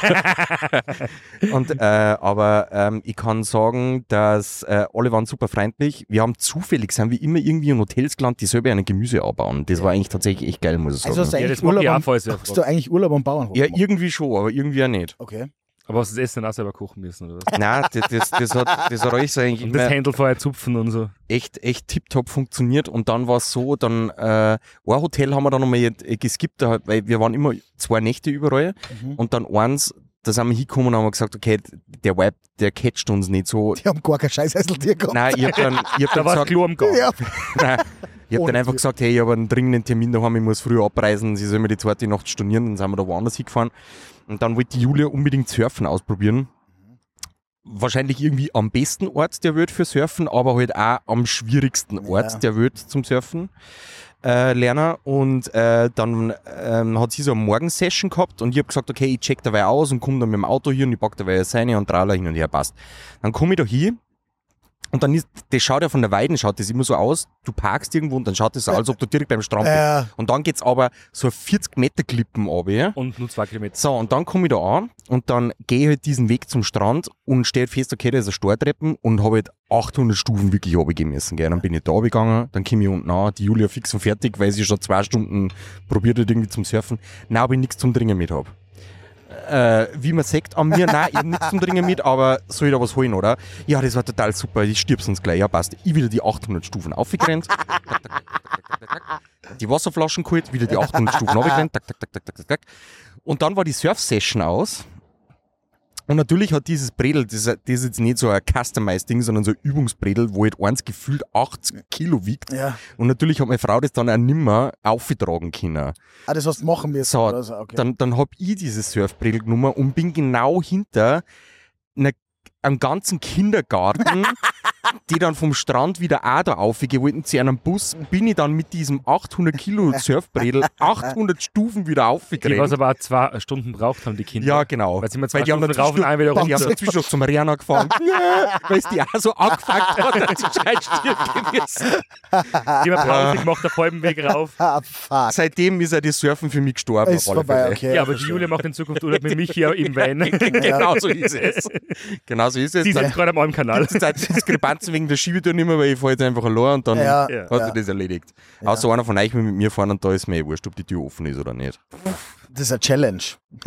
Und, äh, aber ähm, ich kann sagen, dass äh, alle waren super freundlich. Wir haben zufällig, sind wir immer irgendwie in Hotels gelandet, die selber einen Gemüse anbauen. Das war eigentlich tatsächlich echt geil, muss ich sagen. Also hast du Ja, eigentlich das mag ich Urlaub auch am, voll sehr. hast du eigentlich Urlaub am Bauernhof ja, gemacht? irgendwie schon, aber irgendwie auch nicht. Okay. Aber hast du das Essen dann auch selber kochen müssen, oder was? Nein, das, das, das, hat, das hat euch so eigentlich Und das immer Händel vorher zupfen und so. echt, echt tipptopp funktioniert. Und dann war es so, dann äh, ein Hotel haben wir dann nochmal äh, geskippt, da- weil wir waren immer zwei Nächte überall. Mhm. Und dann eins, da sind wir hingekommen und haben gesagt, okay, der Vibe, der catcht uns nicht so. Die haben gar kein Scheißhäuseltier gehabt. Nein, ich hab dann, ich hab Da dann war es gesagt, klar am Gang. Ja. nein, ich hab Ohne dann einfach Tür. gesagt, hey, ich habe einen dringenden Termin daheim, ich muss früh abreisen, sie sollen mir die zweite Nacht stornieren, dann sind wir da woanders hingefahren. Und dann wollte die Julia unbedingt Surfen ausprobieren. Wahrscheinlich irgendwie am besten Ort der Welt für Surfen, aber halt auch am schwierigsten Ort Ja. der Welt zum Surfen äh, lernen. Und äh, dann ähm, hat sie so eine Morgensession gehabt und ich habe gesagt, okay, ich check dabei aus und komme dann mit dem Auto hier und ich pack dabei seine und Trailer hin und her, passt. Dann komme ich da hin und dann ist, das schaut ja von der Weiden, schaut das immer so aus, du parkst irgendwo und dann schaut das so aus, als ob du direkt beim Strand bist. Äh, Und dann geht's aber so vierzig Meter Klippen runter. Und nur zwei Kilometer. So, und dann komme ich da an und dann gehe ich halt diesen Weg zum Strand und stelle fest, okay, da ist eine Startreppen und habe halt achthundert Stufen wirklich runtergehen müssen. Gell. Dann bin ich da runtergegangen, dann komme ich unten an, die Julia fix und fertig, weil sie schon zwei Stunden probiert hat irgendwie zum Surfen. Nein, ob ich nichts zum Trinken mit habe. Äh, wie man sagt, an mir, nein, ich hab nichts zum Trinken mit, aber soll ich da was holen, oder? Ja, das war total super, ich stirb sonst gleich. Ja, passt. Ich wieder die achthundert Stufen aufgerannt. Tak, tak, tak, tak, tak, tak, tak. Die Wasserflaschen geholt, wieder die achthundert Stufen aufgerannt. Tak, tak, tak, tak, tak, tak, tak. Und dann war die Surf-Session aus. Und natürlich hat dieses Bredel, das ist, das ist jetzt nicht so ein Customized-Ding, sondern so ein Übungsbredel, wo halt eins gefühlt achtzig Kilo wiegt. ja. Und natürlich hat meine Frau das dann auch nimmer aufgetragen können. Ah, das hast du machen müssen. So, oder so, okay. Dann, dann hab ich dieses Surfbredel genommen und bin genau hinter einer, einem ganzen Kindergarten, die dann vom Strand wieder auch da aufgehen wollten, zu einem Bus, bin ich dann mit diesem achthundert Kilo Surfbredel achthundert Stufen wieder Die was aufgerannt. aber auch zwei Stunden braucht haben, die Kinder. Ja, genau. Weil sie immer zwei die haben Stunden dann rauf und ein wieder die haben runter. dann zwischendurch zum Rennen angefangen, weil es die auch so angefangen hat, dass sie scheiß stirbt müssen. Die haben Pause gemacht, auf halbem Weg rauf. ah, fuck. Seitdem ist ja das Surfen für mich gestorben. Ist auf alle vorbei, Fälle. okay. Ja, aber die verstehe. Julia macht in Zukunft Urlaub mit Michi im Wein. Genau so ist es. Genau so ist es. Die Dann sind gerade am Alm-Kanal. gibt es halt Diskrepanzen wegen der Schiebetür nicht mehr, weil ich fahre jetzt einfach allein und dann Ja, Ja. hat ja. sich das erledigt. Außer einer von euch will mit mir fahren und da ist mir eh wurscht, ob die Tür offen ist oder nicht. Das ist eine Challenge.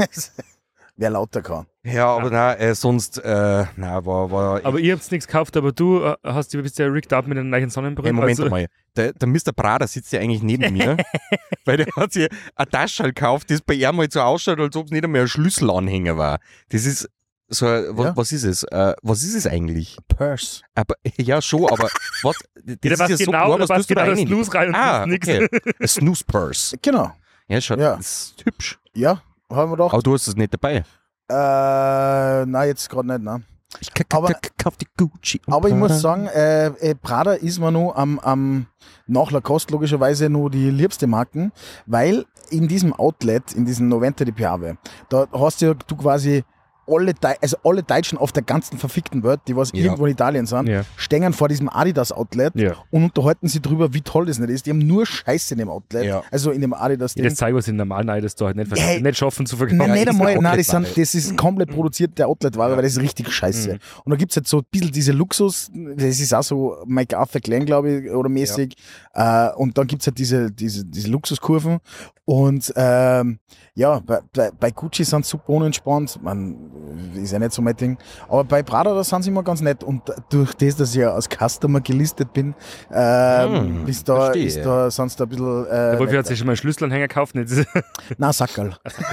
Wer lauter kann. Ja, aber nein, äh, sonst, äh, nein, war, war Aber ihr habt nichts gekauft, aber du äh, hast, du bist ja rigged up mit einer neuen Sonnenbrille. Hey, Moment also, mal, der, der Mister Prader sitzt ja eigentlich neben mir, weil der hat sich eine Tasche halt gekauft, das bei ihm halt so ausschaut, als ob es nicht einmal ein Schlüsselanhänger war. Das ist so, ein- was, Ja. was ist es? Äh, was ist es eigentlich? Purse. Aber, ja, schon, aber was? Das Jeder ist weiß ja so genau, klar, da was passt tust du da genau das rein? Snooze rein und Ah, sonst nichts. okay. Ein Snooze Purse. Genau. Ja, schaut, Ja. das ist hübsch. Ja, haben wir doch. Aber du hast es nicht dabei. Äh, nein, jetzt gerade nicht, nein. Ich k- Aber- k- k- kauf die Gucci. und Aber ich muss Prada. sagen, äh, äh, Prada ist mir noch am, am nach Lacoste logischerweise noch die liebste Marken, weil in diesem Outlet, in diesem Noventa di Piave, da hast du ja du quasi alle, Deu- also alle Deutschen auf der ganzen verfickten Welt, die was Ja. irgendwo in Italien sind, Ja. stehen vor diesem Adidas-Outlet Ja. und unterhalten sich darüber, wie toll das nicht ist. Die haben nur Scheiße in dem Outlet, Ja. also in dem Ja, Adidas-Ding. das zeigt, was in normalen Eides da halt nicht, Hey. nicht schaffen zu verkaufen. Nein, Ja, nicht ist einmal, eine nein, das, sind, Outlet-Ware. das ist komplett produzierte Outlet-Ware, weil das ist richtig scheiße. Mhm. Und da gibt es jetzt so ein bisschen diese Luxus, das ist auch so MacArthur Glen, glaube ich, oder mäßig. Äh, und dann gibt es halt diese, diese, diese Luxuskurven. Und ähm, ja, bei, bei, bei Gucci sind sie super unentspannt. Man ist ja nicht so mein Ding. Aber bei Prada, da sind sie immer ganz nett. Und durch das, dass ich ja als Customer gelistet bin, ähm, Hm, ist da, verstehe. ist da, sind sie da ein bisschen. Äh, Der Wolfi hat netter. sich schon mal einen Schlüsselanhänger gekauft. Nicht? Da Nein, Sackerl.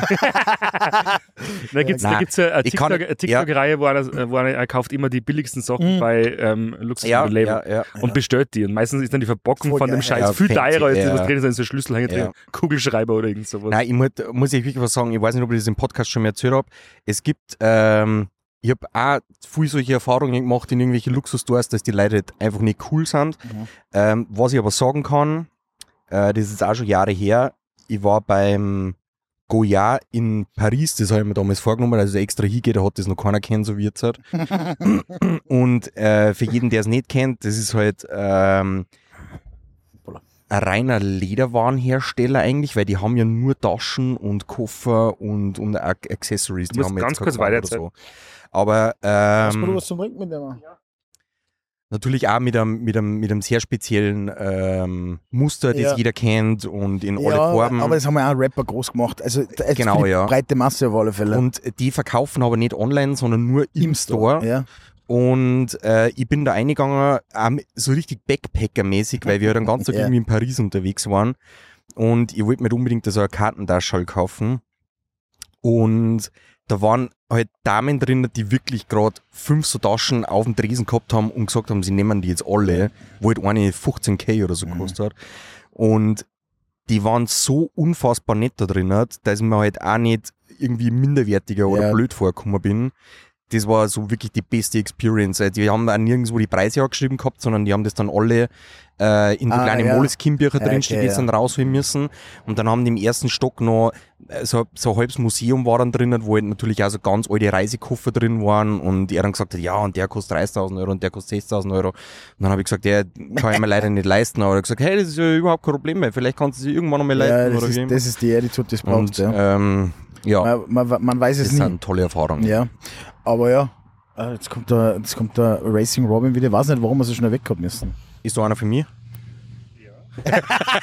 gibt es Nein, gibt's ja eine ich kann- TikTok- eine TikTok-Reihe, wo, einer, wo einer er kauft immer die billigsten Sachen Mhm. bei ähm, Luxus-Label ja, ja. und bestellt die. Und meistens ist dann die Verpackung Voll von dem geil. Scheiß Ja, viel fancy, teurer, als das, ja. was drin ist, in so Schlüsselhänger Ja. drin, Kugelschreiber oder irgend sowas. Nein, ich muss, muss ich wirklich was sagen, ich weiß nicht, ob ich das im Podcast schon mal erzählt habe. Es gibt, ähm, ich habe auch viele solche Erfahrungen gemacht in irgendwelchen Luxusstores, dass die Leute halt einfach nicht cool sind. Mhm. Ähm, was ich aber sagen kann, äh, das ist auch schon Jahre her, ich war beim Goya in Paris, das habe ich mir damals vorgenommen, also extra hingeht, da hat das noch keiner kennt, so wie jetzt halt. Und äh, für jeden, der es nicht kennt, das ist halt ähm, ein reiner Lederwarenhersteller eigentlich, weil die haben ja nur Taschen und Koffer und, und Ac- Accessories. Die musst haben ganz jetzt kurz keine Karte weitererzählen. oder so. Aber Hast du ähm, was zum Trinken mit dem? natürlich auch mit einem, mit einem, mit einem sehr speziellen ähm, Muster, das Ja. jeder kennt und in alle Ja, Farben. aber das haben wir auch Rapper groß gemacht. Also, also Genau, für die ja. breite Masse auf alle Fälle. Und die verkaufen aber nicht online, sondern nur im, Store. Ja. Und äh, ich bin da eingegangen, ähm, so richtig Backpacker-mäßig, weil wir halt den ganzen Tag Ja. irgendwie in Paris unterwegs waren. Und ich wollte mir unbedingt so eine Kartentasche halt kaufen. Und da waren halt Damen drin, die wirklich gerade fünf so Taschen auf dem Tresen gehabt haben und gesagt haben, sie nehmen die jetzt alle, wo halt eine fünfzehn K oder so Mhm. gekostet hat. Und die waren so unfassbar nett da drin, dass ich mir halt auch nicht irgendwie minderwertiger oder Ja. blöd vorgekommen bin. Das war so wirklich die beste Experience. Also die haben auch nirgendwo die Preise angeschrieben gehabt, sondern die haben das dann alle äh, in so Ah, kleine ja. Moleskine-Bücher Ja, drinstehen, okay, die sie ja. dann rausholen müssen. Und dann haben die im ersten Stock noch äh, so, so ein halbes Museum war dann drin, wo halt natürlich auch so ganz alte Reisekoffer drin waren. Und er dann gesagt hat, ja, und der kostet dreißigtausend Euro und der kostet sechzigtausend Euro. Und dann habe ich gesagt, der kann ich mir leider nicht leisten. Aber er hat gesagt, hey, das ist ja überhaupt kein Problem, weil vielleicht kannst du sie irgendwann noch mal Ja, leisten. das, oder ist, wie. das ist die Attitude, das Und brauchst ja. ähm, ja, Man, man, man weiß es das nie. sind tolle Erfahrungen. Ja, aber ja, äh, jetzt kommt der, jetzt kommt der Racing Robin wieder. Ich weiß nicht, warum wir so schnell wegkommen müssen. Ist da einer für mich? Ja.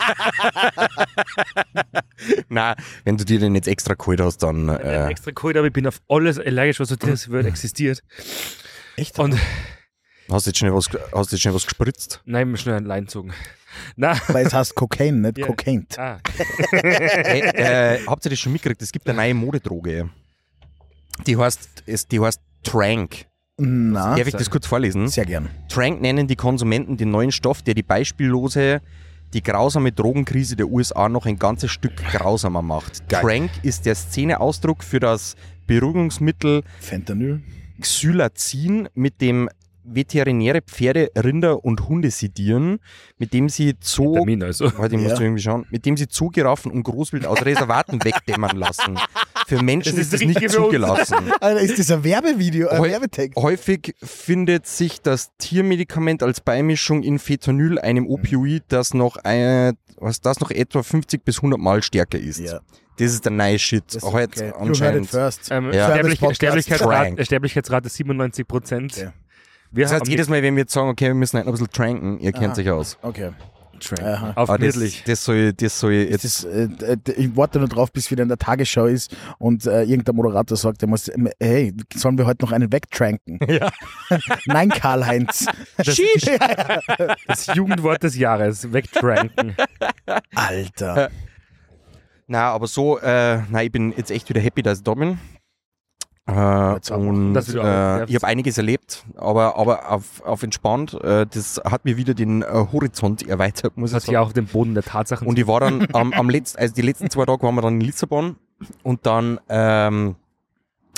Nein, wenn du dir den jetzt extra geholt hast, dann. Ich hab Äh, extra geholt, aber ich bin auf alles allergisch, was auf dieser Welt existiert. echt? Und Hast du jetzt schnell was, hast du jetzt schnell was gespritzt? nein, ich hab schnell einen Lein gezogen. Nein. Weil es heißt Cocaine, nicht Ja. Cocaine. Ah, Hey, äh, habt ihr das schon mitgekriegt? Es gibt eine neue Modedroge. Die heißt, es- die heißt Trank. Na, Darf ich das kurz vorlesen? sehr gern. Trank nennen die Konsumenten den neuen Stoff, der die beispiellose, die grausame Drogenkrise der U S A noch ein ganzes Stück grausamer macht. Geil. Trank ist der Szeneausdruck für das Beruhigungsmittel Fentanyl. Xylazin, mit dem veterinäre Pferde, Rinder und Hunde sedieren, mit dem sie Zoo, Vitamin also. warte, ich muss Ja. da irgendwie schauen, mit dem sie Zoogiraffen und Großwild aus Reservaten wegdämmern lassen. Für Menschen Das ist ist das nicht richtig für uns. zugelassen. Alter, ist das ein Werbevideo, ein Heu- Werbetext? Häufig findet sich das Tiermedikament als Beimischung in Fentanyl, einem Opioid, das noch, ein, was das noch etwa fünfzig bis hundert Mal stärker ist. Ja. Das ist der neue Shit. Das ist Heute okay. You heard it anscheinend. first. Ähm, Ja. Sterblich, Podcast. Sterblichkeitsrate, Trank. Sterblichkeitsrate siebenundneunzig Prozent. Ja. Wir Das heißt, haben jedes Mal, wenn wir jetzt sagen, okay, wir müssen halt noch ein bisschen tranken, ihr kennt Aha. sich aus. Okay. Trank. Aha. Auf Aber das, gemütlich. das soll, das soll jetzt. Das, äh, äh, ich warte nur drauf, bis wieder in der Tagesschau ist und äh, irgendein Moderator sagt, der muss, äh, hey, sollen wir heute noch einen wegtranken? Ja. Nein, Karl-Heinz. Das, das Jugendwort des Jahres. Wegtranken. Alter. Na, aber so, äh, nein, ich bin jetzt echt wieder happy, dass ich da bin. Äh, Jetzt haben wir- und Dass du da äh, darfst. ich habe einiges erlebt, aber, aber auf, auf entspannt. Äh, das hat mir wieder den äh, Horizont erweitert, muss ich Das sagen. hier auf dem Boden der Tatsachen. Und ich war dann am, am letzten, also die letzten zwei Tage waren wir dann in Lissabon und dann ähm,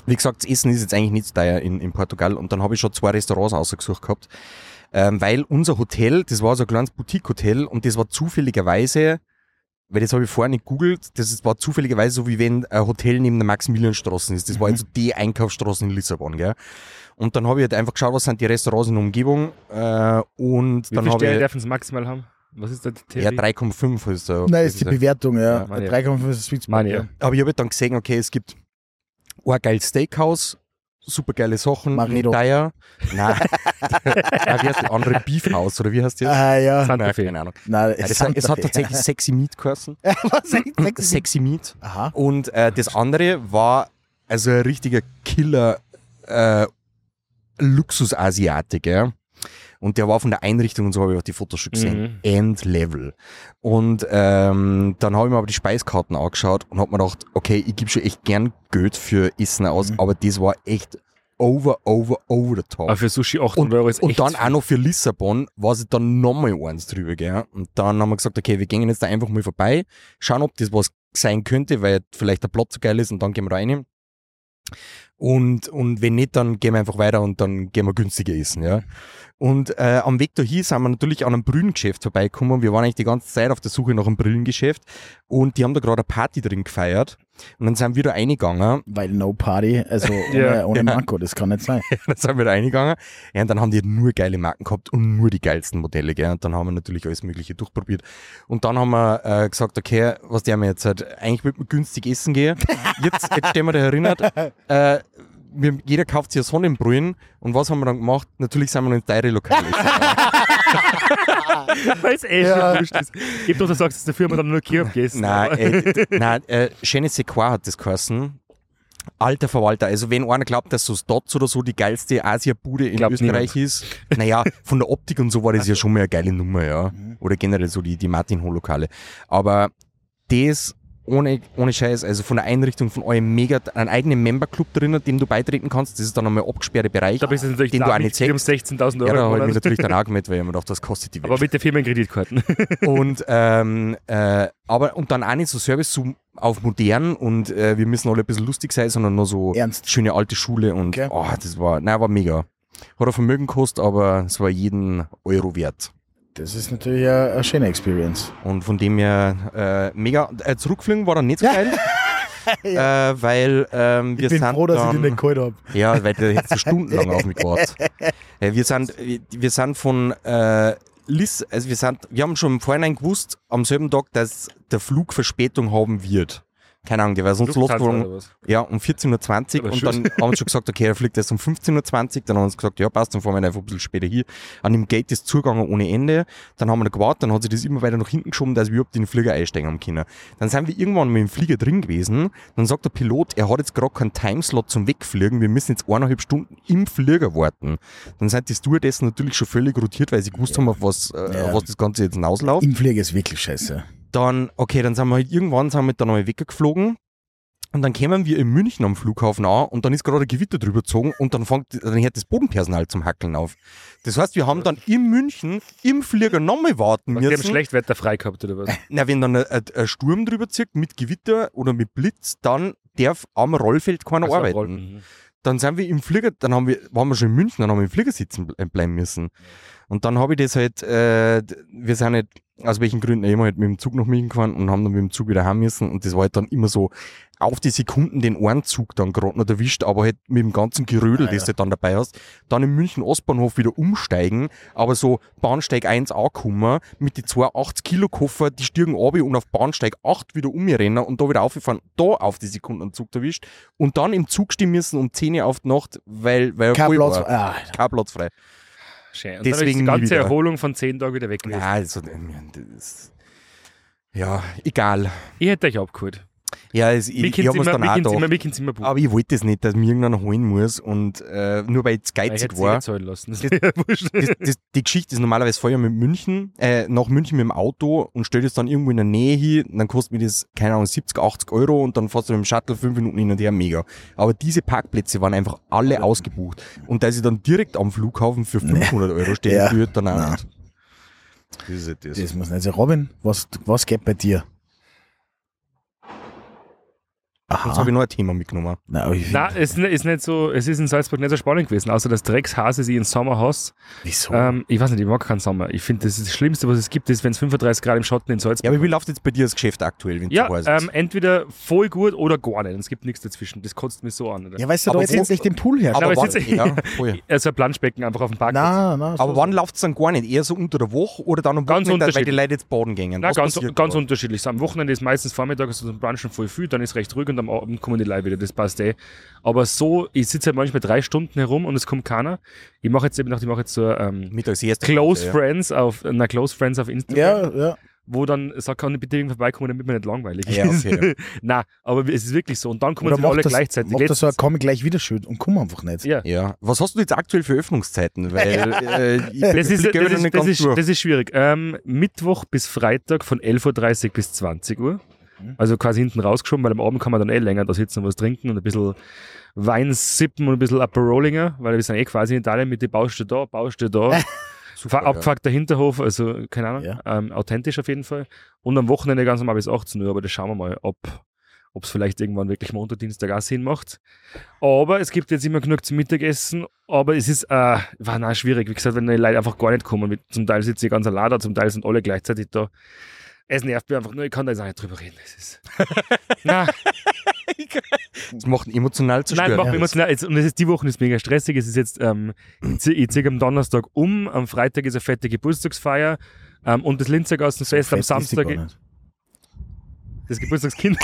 Wie gesagt, das Essen ist jetzt eigentlich nicht so teuer in, in Portugal und dann habe ich schon zwei Restaurants ausgesucht gehabt, ähm, weil unser Hotel, das war so ein kleines Boutique-Hotel und das war zufälligerweise, weil das habe ich vorher nicht gegoogelt, das war zufälligerweise so, wie wenn ein Hotel neben der Maximilianstraße ist. Das war jetzt so die Einkaufsstraße in Lissabon, gell. Und dann habe ich halt einfach geschaut, was sind die Restaurants in der Umgebung äh, und Wie dann viele habe Sterne ich... dürfen sie maximal haben? Was ist da die Ja, Theorie? drei Komma fünf ist da. Nein, ist die Bewertung, ja. Ja, meine- drei Komma fünf ist das Sweet Spot. Meine, ja. ja. Aber ich habe halt dann gesehen, okay, es gibt ein geiles Steakhouse, super geile Sachen, Maredo. nicht teuer. Nein, Nein, wie heißt die andere? Beef House, oder wie heißt das? Ah, ja. Santa Nein, Fe. keine Ahnung. Nein, Ja, das, Santa es hat Fe. tatsächlich Sexy Meat geheißen. Was? Sexy? Sexy Meat. Aha. Und äh, das andere war also ein richtiger Killer äh, Luxus-Asiatik, ja. Und der war von der Einrichtung und so, habe ich auch die Fotos schon gesehen. Mhm. Endlevel. Und ähm, dann habe ich mir aber die Speiskarten angeschaut und habe mir gedacht, okay, ich gebe schon echt gern Geld für Essen aus, Mhm. aber das war echt over, over, over the top. Aber für Sushi achthundert Euro ist Und echt dann viel. auch noch für Lissabon war es dann nochmal eins drüber, gell. Und dann haben wir gesagt, okay, wir gehen jetzt da einfach mal vorbei, schauen, ob das was sein könnte, weil vielleicht der Platz so geil ist und dann gehen wir rein. Und, und wenn nicht, dann gehen wir einfach weiter und dann gehen wir günstiger essen, ja. Und äh, am Weg dahin sind wir natürlich an einem Brillengeschäft vorbeigekommen. Wir waren eigentlich die ganze Zeit auf der Suche nach einem Brillengeschäft und die haben da gerade eine Party drin gefeiert. Und dann sind wir da reingegangen. Weil no Party, also ohne, Ja. ohne Ja. Manko, das kann nicht sein. Dann sind wir da reingegangen. Ja, und dann haben die nur geile Marken gehabt und nur die geilsten Modelle, gell. Und dann haben wir natürlich alles Mögliche durchprobiert. Und dann haben wir äh, gesagt, okay, was der mir jetzt halt, eigentlich wird man günstig essen gehen. Jetzt, jetzt stehen wir da erinnert, äh, wir, jeder kauft sich ja Sonnenbrillen. Und was haben wir dann gemacht? Natürlich sind wir noch ins teure Lokal essen. Weil es eh Ja. schon wurscht ist. Gib doch, du sagst, dass dafür haben wir dann nur Kebab gegessen. Nein, äh, d- nein, äh, Je ne sais quoi hat das geheißen. Alter Verwalter, also wenn einer glaubt, dass so Stotz oder so die geilste Asia-Bude in Glaubt Österreich ist, naja, von der Optik und so war das ja schon mal eine geile Nummer, ja. Mhm. Oder generell so die, die Martin-Hol-Lokale. Aber das ohne, ohne Scheiß, also von der Einrichtung von eurem mega, einen eigenen Member-Club drinnen, dem du beitreten kannst, das ist dann einmal abgesperrte Bereich. Da bist du natürlich Den du auch nicht um siehst. sechzehntausend Ja, Euro. da im habe ich mich Monat. natürlich dann auch gemeldet, weil ich mir gedacht, das kostet die Welt. Aber mit der Firmenkreditkarten. Und, ähm, äh, aber, und dann auch nicht so Service so auf modern und äh, wir müssen alle ein bisschen lustig sein, sondern nur so Ernst. schöne alte Schule und Okay. oh, das war, nein, war mega. Hat ein Vermögen gekostet, aber es war jeden Euro wert. Das ist natürlich eine, eine schöne Experience. Und von dem her äh, mega. Äh, zurückfliegen war dann nicht so geil, äh, weil ähm, wir Ich bin sind froh, dass dann, ich den nicht geholt habe. ja, weil der hätte so stundenlang auf mich gewartet. Äh, wir sind, wir sind von äh, Liss, also wir sind, wir haben schon im Vorhinein gewusst, am selben Tag, dass der Flug Verspätung haben wird. Keine Ahnung, der war sonst Lufthansa losgeflogen. oder was? Ja, um vierzehn Uhr zwanzig Aber und schön. dann haben wir schon gesagt, okay, er fliegt erst um fünfzehn Uhr zwanzig, dann haben wir uns gesagt, ja passt, dann fahren wir einfach ein bisschen später hier. An dem Gate ist zugegangen ohne Ende, dann haben wir da gewartet, dann hat sich das immer weiter nach hinten geschoben, dass wir überhaupt in den Flieger einsteigen haben können. Dann sind wir irgendwann mit dem Flieger drin gewesen, dann sagt der Pilot, er hat jetzt gerade keinen Timeslot zum Wegfliegen, wir müssen jetzt eineinhalb Stunden im Flieger warten. Dann sind die Stewardessen natürlich schon völlig rotiert, weil sie gewusst haben, auf was, äh, Ja. auf was das Ganze jetzt hinausläuft. Im Flieger ist wirklich scheiße. Dann, okay, dann sind wir halt irgendwann sind wir dann einmal weggeflogen. Und dann kämen wir in München am Flughafen an und dann ist gerade ein Gewitter drüber gezogen und dann fängt, dann hört das Bodenpersonal zum Hackeln auf. Das heißt, wir haben dann in München im Flieger nochmal warten Was, die haben müssen. Schlechtwetter frei gehabt oder was? Na, wenn dann ein, ein, ein Sturm drüber zieht mit Gewitter oder mit Blitz, dann darf am Rollfeld keiner Also, arbeiten. Rollen. Dann sind wir im Flieger, dann haben wir, waren wir schon in München, dann haben wir im Flieger sitzen ble- bleiben müssen. Und dann habe ich das halt, äh, wir sind halt, aus welchen Gründen immer halt mit dem Zug nach München gefahren und haben dann mit dem Zug wieder heim müssen und das war halt dann immer so auf die Sekunden den einen Zug dann gerade noch erwischt, aber halt mit dem ganzen Gerödel, Ah, das ja. du dann dabei hast. Dann im München Ostbahnhof wieder umsteigen, aber so Bahnsteig eins ankommen, mit die zwei achtzig Kilo Koffer, die stiegen runter und auf Bahnsteig acht wieder umrennen und da wieder aufgefahren, da auf die Sekunden einen Zug erwischt und dann im Zug stehen müssen um zehn Uhr auf die Nacht, weil, weil er Kein voll Platz. war. Ah, Kein Platz frei. Schön. Und Deswegen dann ist die nie ganze wieder. Erholung von zehn Tagen wieder weg gewesen. Ja, also, das, ja, egal. Ich hätte euch abgeholt. Ja, es, ich, Mir ich habe kommt es dann auch immer, gedacht. mir kommt's immer buchen. Aber ich wollte das nicht, dass mir irgendeiner holen muss und äh, nur weil es Ich geizig hätte war. es zahlen lassen. Das wäre wurscht. Das, das, die Geschichte ist normalerweise vorher mit München, äh, nach München mit dem Auto und stellt es dann irgendwo in der Nähe hin, dann kostet mir das, keine Ahnung, siebzig, achtzig Euro und dann fährst du mit dem Shuttle fünf Minuten hin und her, mega. Aber diese Parkplätze waren einfach alle ausgebucht. Und dass ich dann direkt am Flughafen für fünfhundert Euro stehe, Ja. würde dann auch Nein. nicht. Das ist halt das. das muss nicht sein. Robin, was, was geht bei dir? Jetzt habe ich noch ein Thema mitgenommen. Nein, aber ich Nein, find, es ist nicht- ist nicht so, es ist in Salzburg nicht so spannend gewesen, außer dass Dreckshase sie in Sommer hasst. wieso? Ähm, ich weiß nicht, ich mag keinen Sommer. Ich finde, das ist das Schlimmste, was es gibt, ist, wenn es fünfunddreißig Grad im Schatten in Ja, Salzburg aber wie läuft jetzt bei dir das Geschäft aktuell, wenn Ja, du heiß ähm, entweder voll gut oder gar nicht. Es gibt nichts dazwischen. Das kotzt mich so an. Oder? ja, weißt du, da aber jetzt wo- endlich den Pool her. Aber aber wann, es ist- ja, voll. Also ein Planschbecken einfach auf dem Parkplatz. Nein, nein. Aber wann läuft es dann gar nicht? Eher so unter der Woche oder dann am Ganz Wochenende, weil die unterschiedlich. Leute jetzt baden gehen? Nein, Was ganz, passiert ganz da? unterschiedlich. Am Wochenende ist meistens vormittags zum Brunchen voll viel, dann ist recht ruhig und am Abend kommen die Leute wieder. Das passt eh. Aber so, ich sitze halt manchmal drei Stunden herum und es kommt keiner. Ich mache jetzt eben noch, ich mache jetzt so ähm, Mittags erst. Close ja. Friends auf, na, Close Friends auf Instagram, Ja, ja. wo dann sagt, kann ich bitte irgendwie vorbeikommen, damit mir nicht langweilig ist. Ja, okay. Nein, aber es ist wirklich so. Und dann kommen Oder sie wieder alle macht das, gleichzeitig. macht das so, Letztens- komm ich gleich wieder schön und komm einfach nicht. ja. Ja. Was hast du jetzt aktuell für Öffnungszeiten? Weil äh, ich Das ist, blicke das, wieder ist, nicht das, ganz ist, durch. das ist schwierig. Ähm, Mittwoch bis Freitag von elf Uhr dreißig bis zwanzig Uhr. Mhm. Also quasi hinten rausgeschoben, weil am Abend kann man dann eh länger da sitzen und was trinken und ein bisschen Wein sippen und ein bisschen Aperolinger, weil wir sind eh quasi in Italien mit die Baustelle da, Baustelle da. Super, ja. Abgefuckter Hinterhof, also keine Ahnung, Ja. ähm, authentisch auf jeden Fall. Und am Wochenende ganz normal bis achtzehn Uhr, aber das schauen wir mal, ob ob es vielleicht irgendwann wirklich Montag, Dienstag auch Sinn macht. Aber es gibt jetzt immer genug zum Mittagessen, aber es ist äh, war nein, schwierig. Wie gesagt, wenn die Leute einfach gar nicht kommen. Mit, zum Teil sitze ich ganz allein da, zum Teil sind alle gleichzeitig da. Es nervt mich einfach nur, ich kann da jetzt auch nicht drüber reden. Es ist nein, Das macht emotional zu nein, stören. macht mich emotional. Jetzt, und es ist die Woche ist mega stressig. Es ist jetzt, ähm, ich ziehe ich zieh am Donnerstag um, am Freitag ist eine fette Geburtstagsfeier ähm, und das Linzergassenfest am Fett ist die Samstag. gar nicht. Das Geburtstagskind.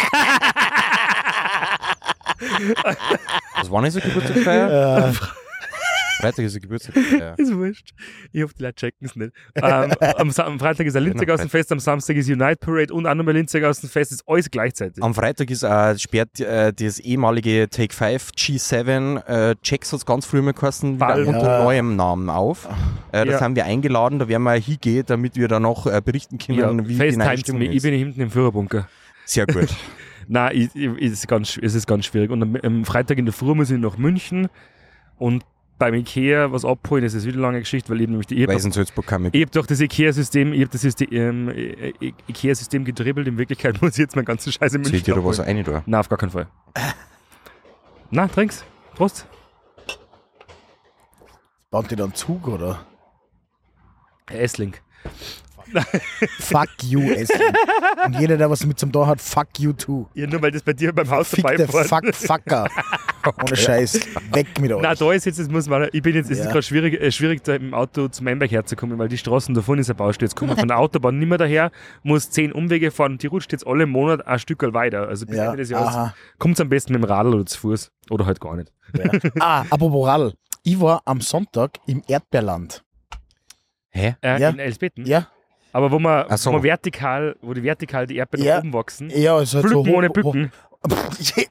Was war nicht so Geburtstagsfeier? Äh, Freitag ist ein Geburtstagsfeier. Ist wurscht. Ich hoffe, die Leute checken es nicht. ähm, am, Sa- am Freitag ist ein Linzergassenfest, am Samstag ist Unite Parade und auch nochmal Linzergassenfest, ist alles gleichzeitig. Am Freitag ist äh, sperrt äh, das ehemalige Take five G sieben äh, Checks hat es ganz früh mal geheißen, wieder Ball. unter Ja. neuem Namen auf. Äh, da Ja. sind wir eingeladen, da werden wir hingehen, damit wir dann noch äh, berichten können, ja, wie die FaceTime neue zu Stimmung mir. Ich ist. bin hinten im Führerbunker. Sehr gut. Nein, ich, ich, es, ist ganz, es ist ganz schwierig. Und am, am Freitag in der Früh muss ich nach München und beim Ikea was abholen. Das ist wieder eine lange Geschichte, weil ich nämlich die. Ich Weil habe es in Salzburg kann mit. Ich hab doch das IKEA-System, ich hab das System, ähm, I- I- IKEA-System gedribbelt. In Wirklichkeit muss ich jetzt mein ganzen Scheiß in München Seht ihr da was abholen. rein da? Nein, auf gar keinen Fall. Na, trink's. Prost. baut die dann Zug, oder? Essling. Fuck you, Essen. Und jeder, der was mit zum Tor hat, fuck you too. Ja, nur weil das bei dir beim Haus Fick der vorbeifahren. Fuck, Fucker. Ohne Scheiß. Weg mit euch. Nein, da ist jetzt, das muss man, ich bin jetzt, es ist Ja. gerade schwierig, äh, schwierig, da im Auto zum Memberg herzukommen, weil die Straßen davon ist eine Baustelle. Jetzt kommt man von der Autobahn nicht mehr daher, muss zehn Umwege fahren und die rutscht jetzt alle im Monat ein Stück weiter. Also bis Ja, Ende des Jahres aha. kommt es am besten mit dem Radl oder zu Fuß. Oder halt gar nicht. Ja. Ah, apropos Radl. Ich war am Sonntag im Erdbeerland. Hä? Äh, Ja. In Elsbeten. Ja, Aber wo man, Ach so. wo man vertikal, wo die vertikal die Erdbeeren Ja. nach oben wachsen. ja, es hat so Blüten ohne hoch- Bücken. okay.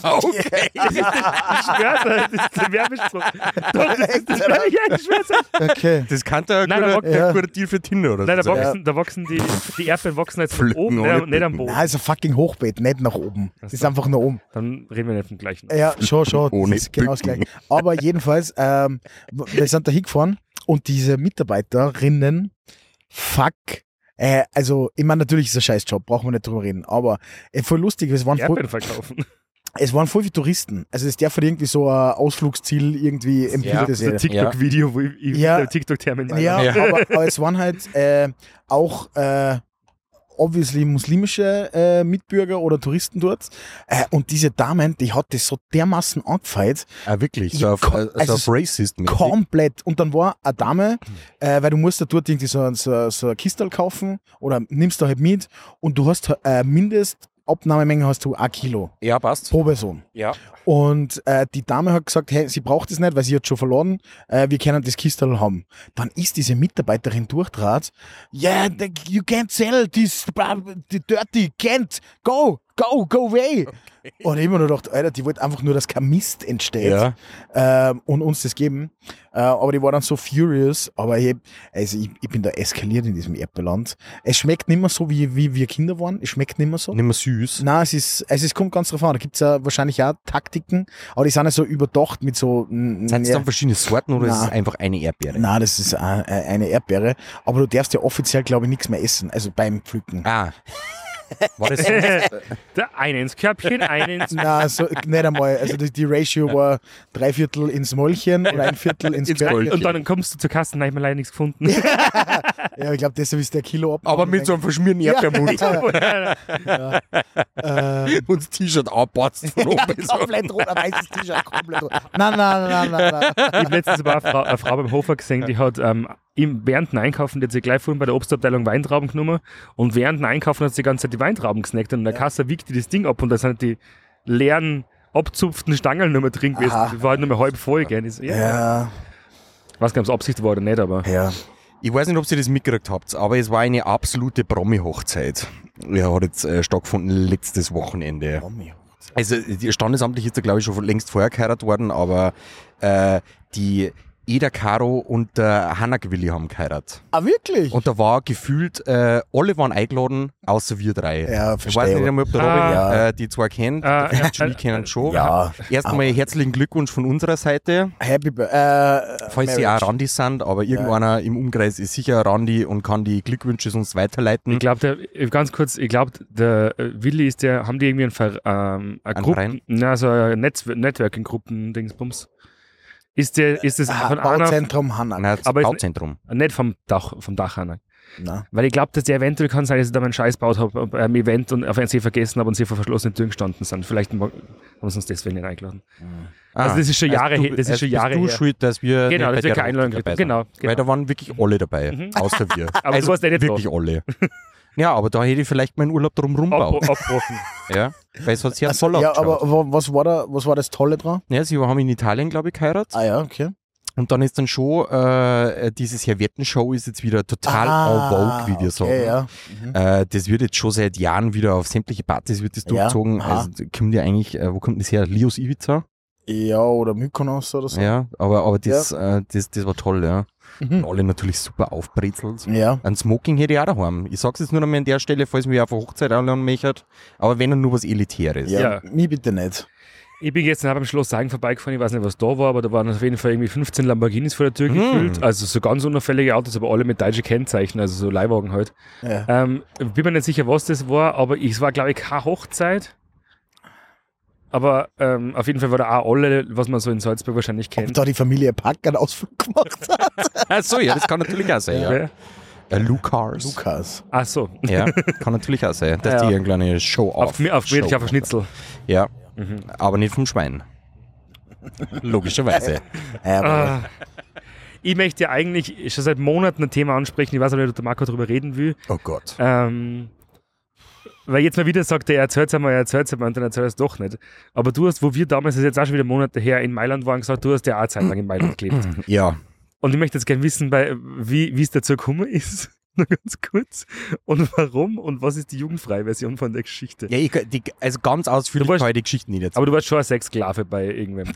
Das ist das, ich schwör's euch, das ist der Werbespruch. Doch, das ist das, ja, ich schwör's euch. Okay. Das kann der Nein, da guter, wachsen- der Ja. guter Deal für Tinder oder Nein, da so. sein. wachsen, da wachsen die, die Erdbeeren wachsen jetzt von Pflücken oben, ohne nicht, nicht am Bücken. Boden. Nein, ist ein fucking Hochbeet, nicht nach oben. Das ist so. einfach nur oben. Dann reden wir nicht vom gleichen. Ja, schon, schon. Ohne das ist genau das Bücken. Gleiche. Aber jedenfalls, ähm, wir sind da hingefahren und diese Mitarbeiterinnen, fuck, äh, also, ich meine, natürlich ist es ein Scheißjob, brauchen wir nicht drüber reden, aber äh, voll lustig, es waren voll, Erdbeeren verkaufen. es waren voll viele Touristen. Also, es darf halt irgendwie so ein Ausflugsziel irgendwie im Ja, Bilde Das ist ein sehen. TikTok-Video, wo ich, ich Ja. der TikTok-Termin meine. Ja, Ja. Aber, aber es waren halt äh, auch äh, obviously muslimische äh, Mitbürger oder Touristen dort. Äh, und diese Damen, die hat das so dermaßen angefeilt, Ah, wirklich? Ja, So auf, ko- äh, so also auf racist -mäßig. komplett. Und dann war eine Dame, äh, weil du musst da dort irgendwie so, so, so ein Kistel kaufen oder nimmst da halt mit und du hast äh, Mindestabnahmemenge hast du ein Kilo Ja, passt. pro Person. Ja. Und äh, die Dame hat gesagt, hey, sie braucht es nicht, weil sie hat schon verloren, äh, wir können das Kistel haben. Dann ist diese Mitarbeiterin durchtrat, yeah, the, you can't sell this, the dirty, can't, go, go, go away. Und ich hab mir nur gedacht, Alter, die wollte einfach nur, dass kein Mist entsteht Ja. ähm, und uns das geben. Äh, aber die war dann so furious, aber ich, also ich, ich bin da eskaliert in diesem Erdbeerland. Es schmeckt nicht mehr so, wie, wie wir Kinder waren, es schmeckt nicht mehr so. Nicht mehr süß. Nein, es ist, also es kommt ganz drauf an. Da gibt es ja wahrscheinlich auch Taktiken, aber die sind ja so überdacht mit so. mm, Sind es ja, dann verschiedene Sorten oder ist es Nein. einfach eine Erdbeere? Nein, das ist a- a- eine Erdbeere. Aber du darfst ja offiziell, glaube ich, nichts mehr essen, also beim Pflücken. Ah, War das Der eine ins Körbchen, eine ins... Nein, so, nicht einmal. Also die, die Ratio war drei Viertel ins Mäulchen und ein Viertel ins Ins Körbchen. Und dann kommst du zur Kasse, nein, ich habe leider nichts gefunden. Ja, ich glaube, deshalb ist der Kilo ab. aber mit so einem verschmierten Erdbeermund Ja. Äh, und das T-Shirt anpatzt von oben bis unten. komplett rot, ein weißes T-Shirt, komplett rot. Nein, nein, nein, nein, nein. Ich habe letztens aber eine Frau, eine Frau beim Hofer gesehen, die hat ähm, im, während dem Einkaufen, die hat sich gleich vorhin bei der Obstabteilung Weintrauben genommen und während dem Einkaufen hat sie die ganze Zeit die Weintrauben gesnackt und in der Kasse wiegt die das Ding ab und da sind die leeren, abzupften Stangeln nur mehr drin gewesen. Aha. Die war halt nur mehr halb voll. Gell. Ich so, ja. Ja, Ich weiß gar nicht, ob es Absicht war oder nicht, aber ja. Ich weiß nicht, ob ihr das mitgekriegt habt, aber es war eine absolute Promi-Hochzeit. Ja, hat jetzt äh, stattgefunden letztes Wochenende. Also die standesamtlich ist da glaube ich schon längst vorher geheiratet worden, aber äh, die Eda Caro und der Hanak Willi haben geheiratet. Ah, wirklich? Und da war gefühlt, äh, alle waren eingeladen, außer wir drei. Ja, Ich weiß verstehe. nicht einmal, ob der Ah. Robin Ja. äh, die zwei kennt. Ah, der ja. Julie kennen schon. Ja. Erst einmal herzlichen Glückwunsch von unserer Seite. Happy Birthday. Äh, Falls sie Marriage. auch Randi sind, aber irgendeiner im Umkreis ist sicher Randi und kann die Glückwünsche sonst weiterleiten. ich glaube, der, ganz kurz, ich glaube, der äh, Willi ist der, haben die irgendwie einen Ver, ähm, eine Ein Gruppe, Verein? na, so eine Netz Networking-Gruppen, Dingsbums. Ist der, ist das Ah, von einer, Bauzentrum Hanna. Nein, das aber ist- Bauzentrum. nicht vom Dach, vom Dach an. Na. Weil ich glaube, dass der eventuell kann sein, dass ich da meinen Scheiß gebaut habe beim Event und auf einen See vergessen habe und sie vor verschlossenen Türen gestanden sind. Vielleicht haben wir uns deswegen nicht eingeladen. Also das ist schon Jahre also her- du, das ist also schon bist Jahre du her. schuld, dass wir Genau, nicht dass bei wir der keine Einladung Hochzeit gekriegt dabei haben. sind. Genau, Weil genau. da waren wirklich alle dabei, Mhm. außer wir. Aber du warst ja nicht wirklich da. alle. Ja, aber da hätte ich vielleicht meinen Urlaub drum rumgebaut. Ab, abbrochen. Ja, weil es hat sehr Also, toll ja, ausgeschaut. aber wa- was war, da, was war das Tolle dran? Ja, sie haben in Italien, glaube ich, geheiratet. Ah ja, okay. Und dann ist dann schon, äh, diese Serviettenshow ist jetzt wieder total en vogue, wie wir sagen. Okay, ja. Mhm. Äh, das wird jetzt schon seit Jahren wieder auf sämtliche Partys wird das Ja, durchgezogen. aha. Also kommt ja eigentlich, äh, wo kommt das her? Lios Ibiza? Ja, oder Mykonos oder so. Ja, aber, aber das, äh, das, das war toll, ja. Und Mhm. alle natürlich super aufbrezelt. Ja. Ein Smoking hätte ich auch daheim. Ich sag's jetzt nur noch mal an der Stelle, falls mich auf eine Hochzeit einladen möchtet. Aber wenn dann nur was Elitäres. Ja, Ja. mich bitte nicht. Ich bin jetzt beim Schloss Sagen vorbeigefahren, ich weiß nicht, was da war, aber da waren auf jeden Fall irgendwie fünfzehn Lamborghinis vor der Tür Mhm. gefüllt. Also so ganz unauffällige Autos, aber alle mit deutschen Kennzeichen, also so Leihwagen halt. Ja. Ähm, bin mir nicht sicher, was das war, aber es war, glaube ich, keine Hochzeit. Aber ähm, auf jeden Fall war da auch alle, was man so in Salzburg wahrscheinlich Ob kennt. da die Familie Pack einen Ausflug gemacht hat. Ach so, ja, das kann natürlich auch sein, ja. Ja. Äh, Lucas. Lukas. Ach so. Ja, kann natürlich auch sein, dass Ja. die eine kleine Show auf. Auf, mir- auf wirklich auf ein Schnitzel. Ja, Mhm. aber nicht vom Schwein. Logischerweise. Ja, aber Ah. Ich möchte ja eigentlich schon seit Monaten ein Thema ansprechen, ich weiß aber nicht, ob der Marco darüber reden will. Oh Gott. Ähm, weil jetzt mal wieder sagt, er erzählt es einmal, er erzählt es einmal und dann erzählt er es doch nicht. Aber du hast, wo wir damals, das ist jetzt auch schon wieder Monate her, in Mailand waren, gesagt, du hast ja auch eine Zeit lang in Mailand gelebt. Ja, Und ich möchte jetzt gerne wissen, bei, wie wie es dazu gekommen ist, nur ganz kurz, und warum und was ist die jugendfreie Version von der Geschichte. ja ich, die, also ganz ausführlich Du warst- kann ich die Geschichten nicht erzählen. Aber du warst schon ein Sexsklave bei irgendwem.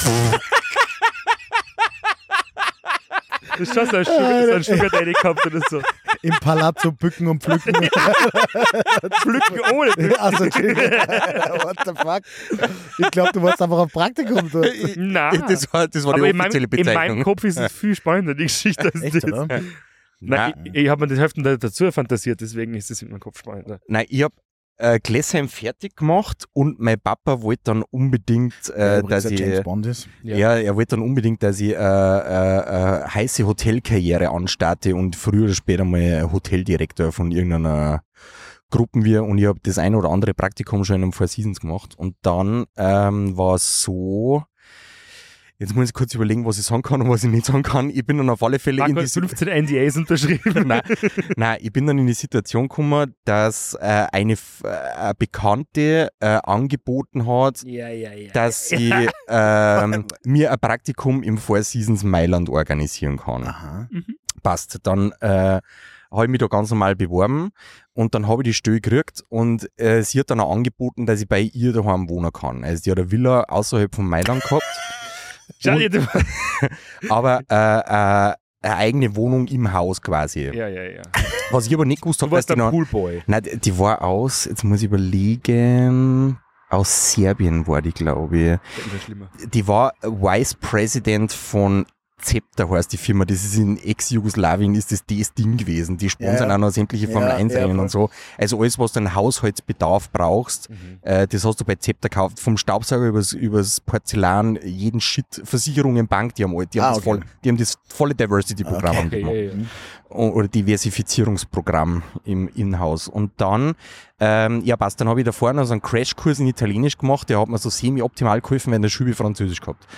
Du hast schon so ein Sugar, so ein Sugar Daddy gehabt oder so. im Palazzo bücken und pflücken. Pflücken ohne. Also, what the fuck? Ich glaube, du warst einfach auf Praktikum. Du. Nein. Das war, das war Aber die in meinem, offizielle in Bezeichnung. meinem Kopf ist es viel spannender, die Geschichte, als Echt, das. oder? Nein, Nein, ich, ich habe mir die Hälfte da- dazu fantasiert, deswegen ist es in meinem Kopf spannender. nein, ich habe äh, Gläsheim fertig gemacht und mein Papa wollte dann unbedingt, äh, Übrigens, dass der ich, James Bond ist. Ja. ja. er wollte dann unbedingt, dass ich äh, äh, äh, heiße Hotelkarriere anstarte und früher oder später mal Hoteldirektor von irgendeiner Gruppen wir und ich habe das ein oder andere Praktikum schon in einem Four Seasons gemacht und dann ähm, war es so, jetzt muss ich kurz überlegen, was ich sagen kann und was ich nicht sagen kann. Ich bin dann auf alle Fälle Marco in die hat fünfzehn N D As unterschrieben. nein, nein, ich bin dann in die Situation gekommen, dass äh, eine, F- äh, eine Bekannte äh, angeboten hat, Ja, ja, ja. dass sie ähm, mir ein Praktikum im Four Seasons Mailand organisieren kann. Aha. Passt. Dann äh, habe ich mich da ganz normal beworben und dann habe ich die Stelle gekriegt und äh, sie hat dann auch angeboten, dass ich bei ihr daheim wohnen kann. Also die hat eine Villa außerhalb von Mailand gehabt, Schau dir das- aber äh, äh, eine eigene Wohnung im Haus quasi. Ja, ja, ja. Was ich aber nicht gewusst Du habe, dass warst die der noch... Poolboy. Nein, die- die war aus, jetzt muss ich überlegen, aus Serbien war die, glaube ich. Das ist schlimmer. Die war Vice President von Zepter heißt die Firma, das ist in Ex-Jugoslawien, ist das das Ding gewesen. Die sponsern Ja, ja. auch noch sämtliche Formel Ja, eins ja, Rennen voll. und so. Also alles, was du einen Haushaltsbedarf brauchst, Mhm. äh, das hast du bei Zepter gekauft. Vom Staubsauger übers, übers Porzellan, jeden Shit, Versicherungen, Bank, die haben, all- die haben, Ah, das, okay. voll, die haben das volle Diversity-Programm Okay. haben die Okay, gemacht. ja, ja. O- oder Diversifizierungsprogramm im Inhouse. Und dann, ähm, ja passt, dann habe ich davor noch so einen Crashkurs in Italienisch gemacht, der hat mir so semi-optimal geholfen, weil in der Schule Französisch gehabt.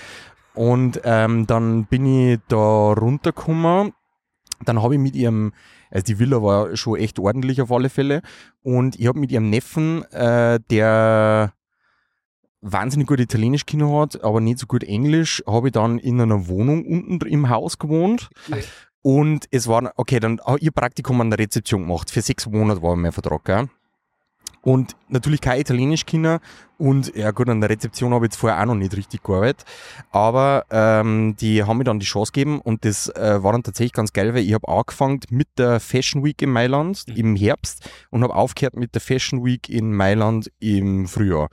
Und ähm, dann bin ich da runtergekommen, dann habe ich mit ihrem, also die Villa war schon echt ordentlich auf alle Fälle, und ich habe mit ihrem Neffen, äh, der wahnsinnig gut Italienisch können hat, aber nicht so gut Englisch, habe ich dann in einer Wohnung unten im Haus gewohnt. Und es war, okay, dann habe ich ein Praktikum an der Rezeption gemacht. Für sechs Monate war mein Vertrag, gell? Und natürlich kein Italienisch können. Und ja gut, an der Rezeption habe ich jetzt vorher auch noch nicht richtig gearbeitet. Aber ähm, die haben mir dann die Chance gegeben, und das äh, war dann tatsächlich ganz geil, weil ich habe angefangen mit der Fashion Week in Mailand im Herbst und habe aufgehört mit der Fashion Week in Mailand im Frühjahr.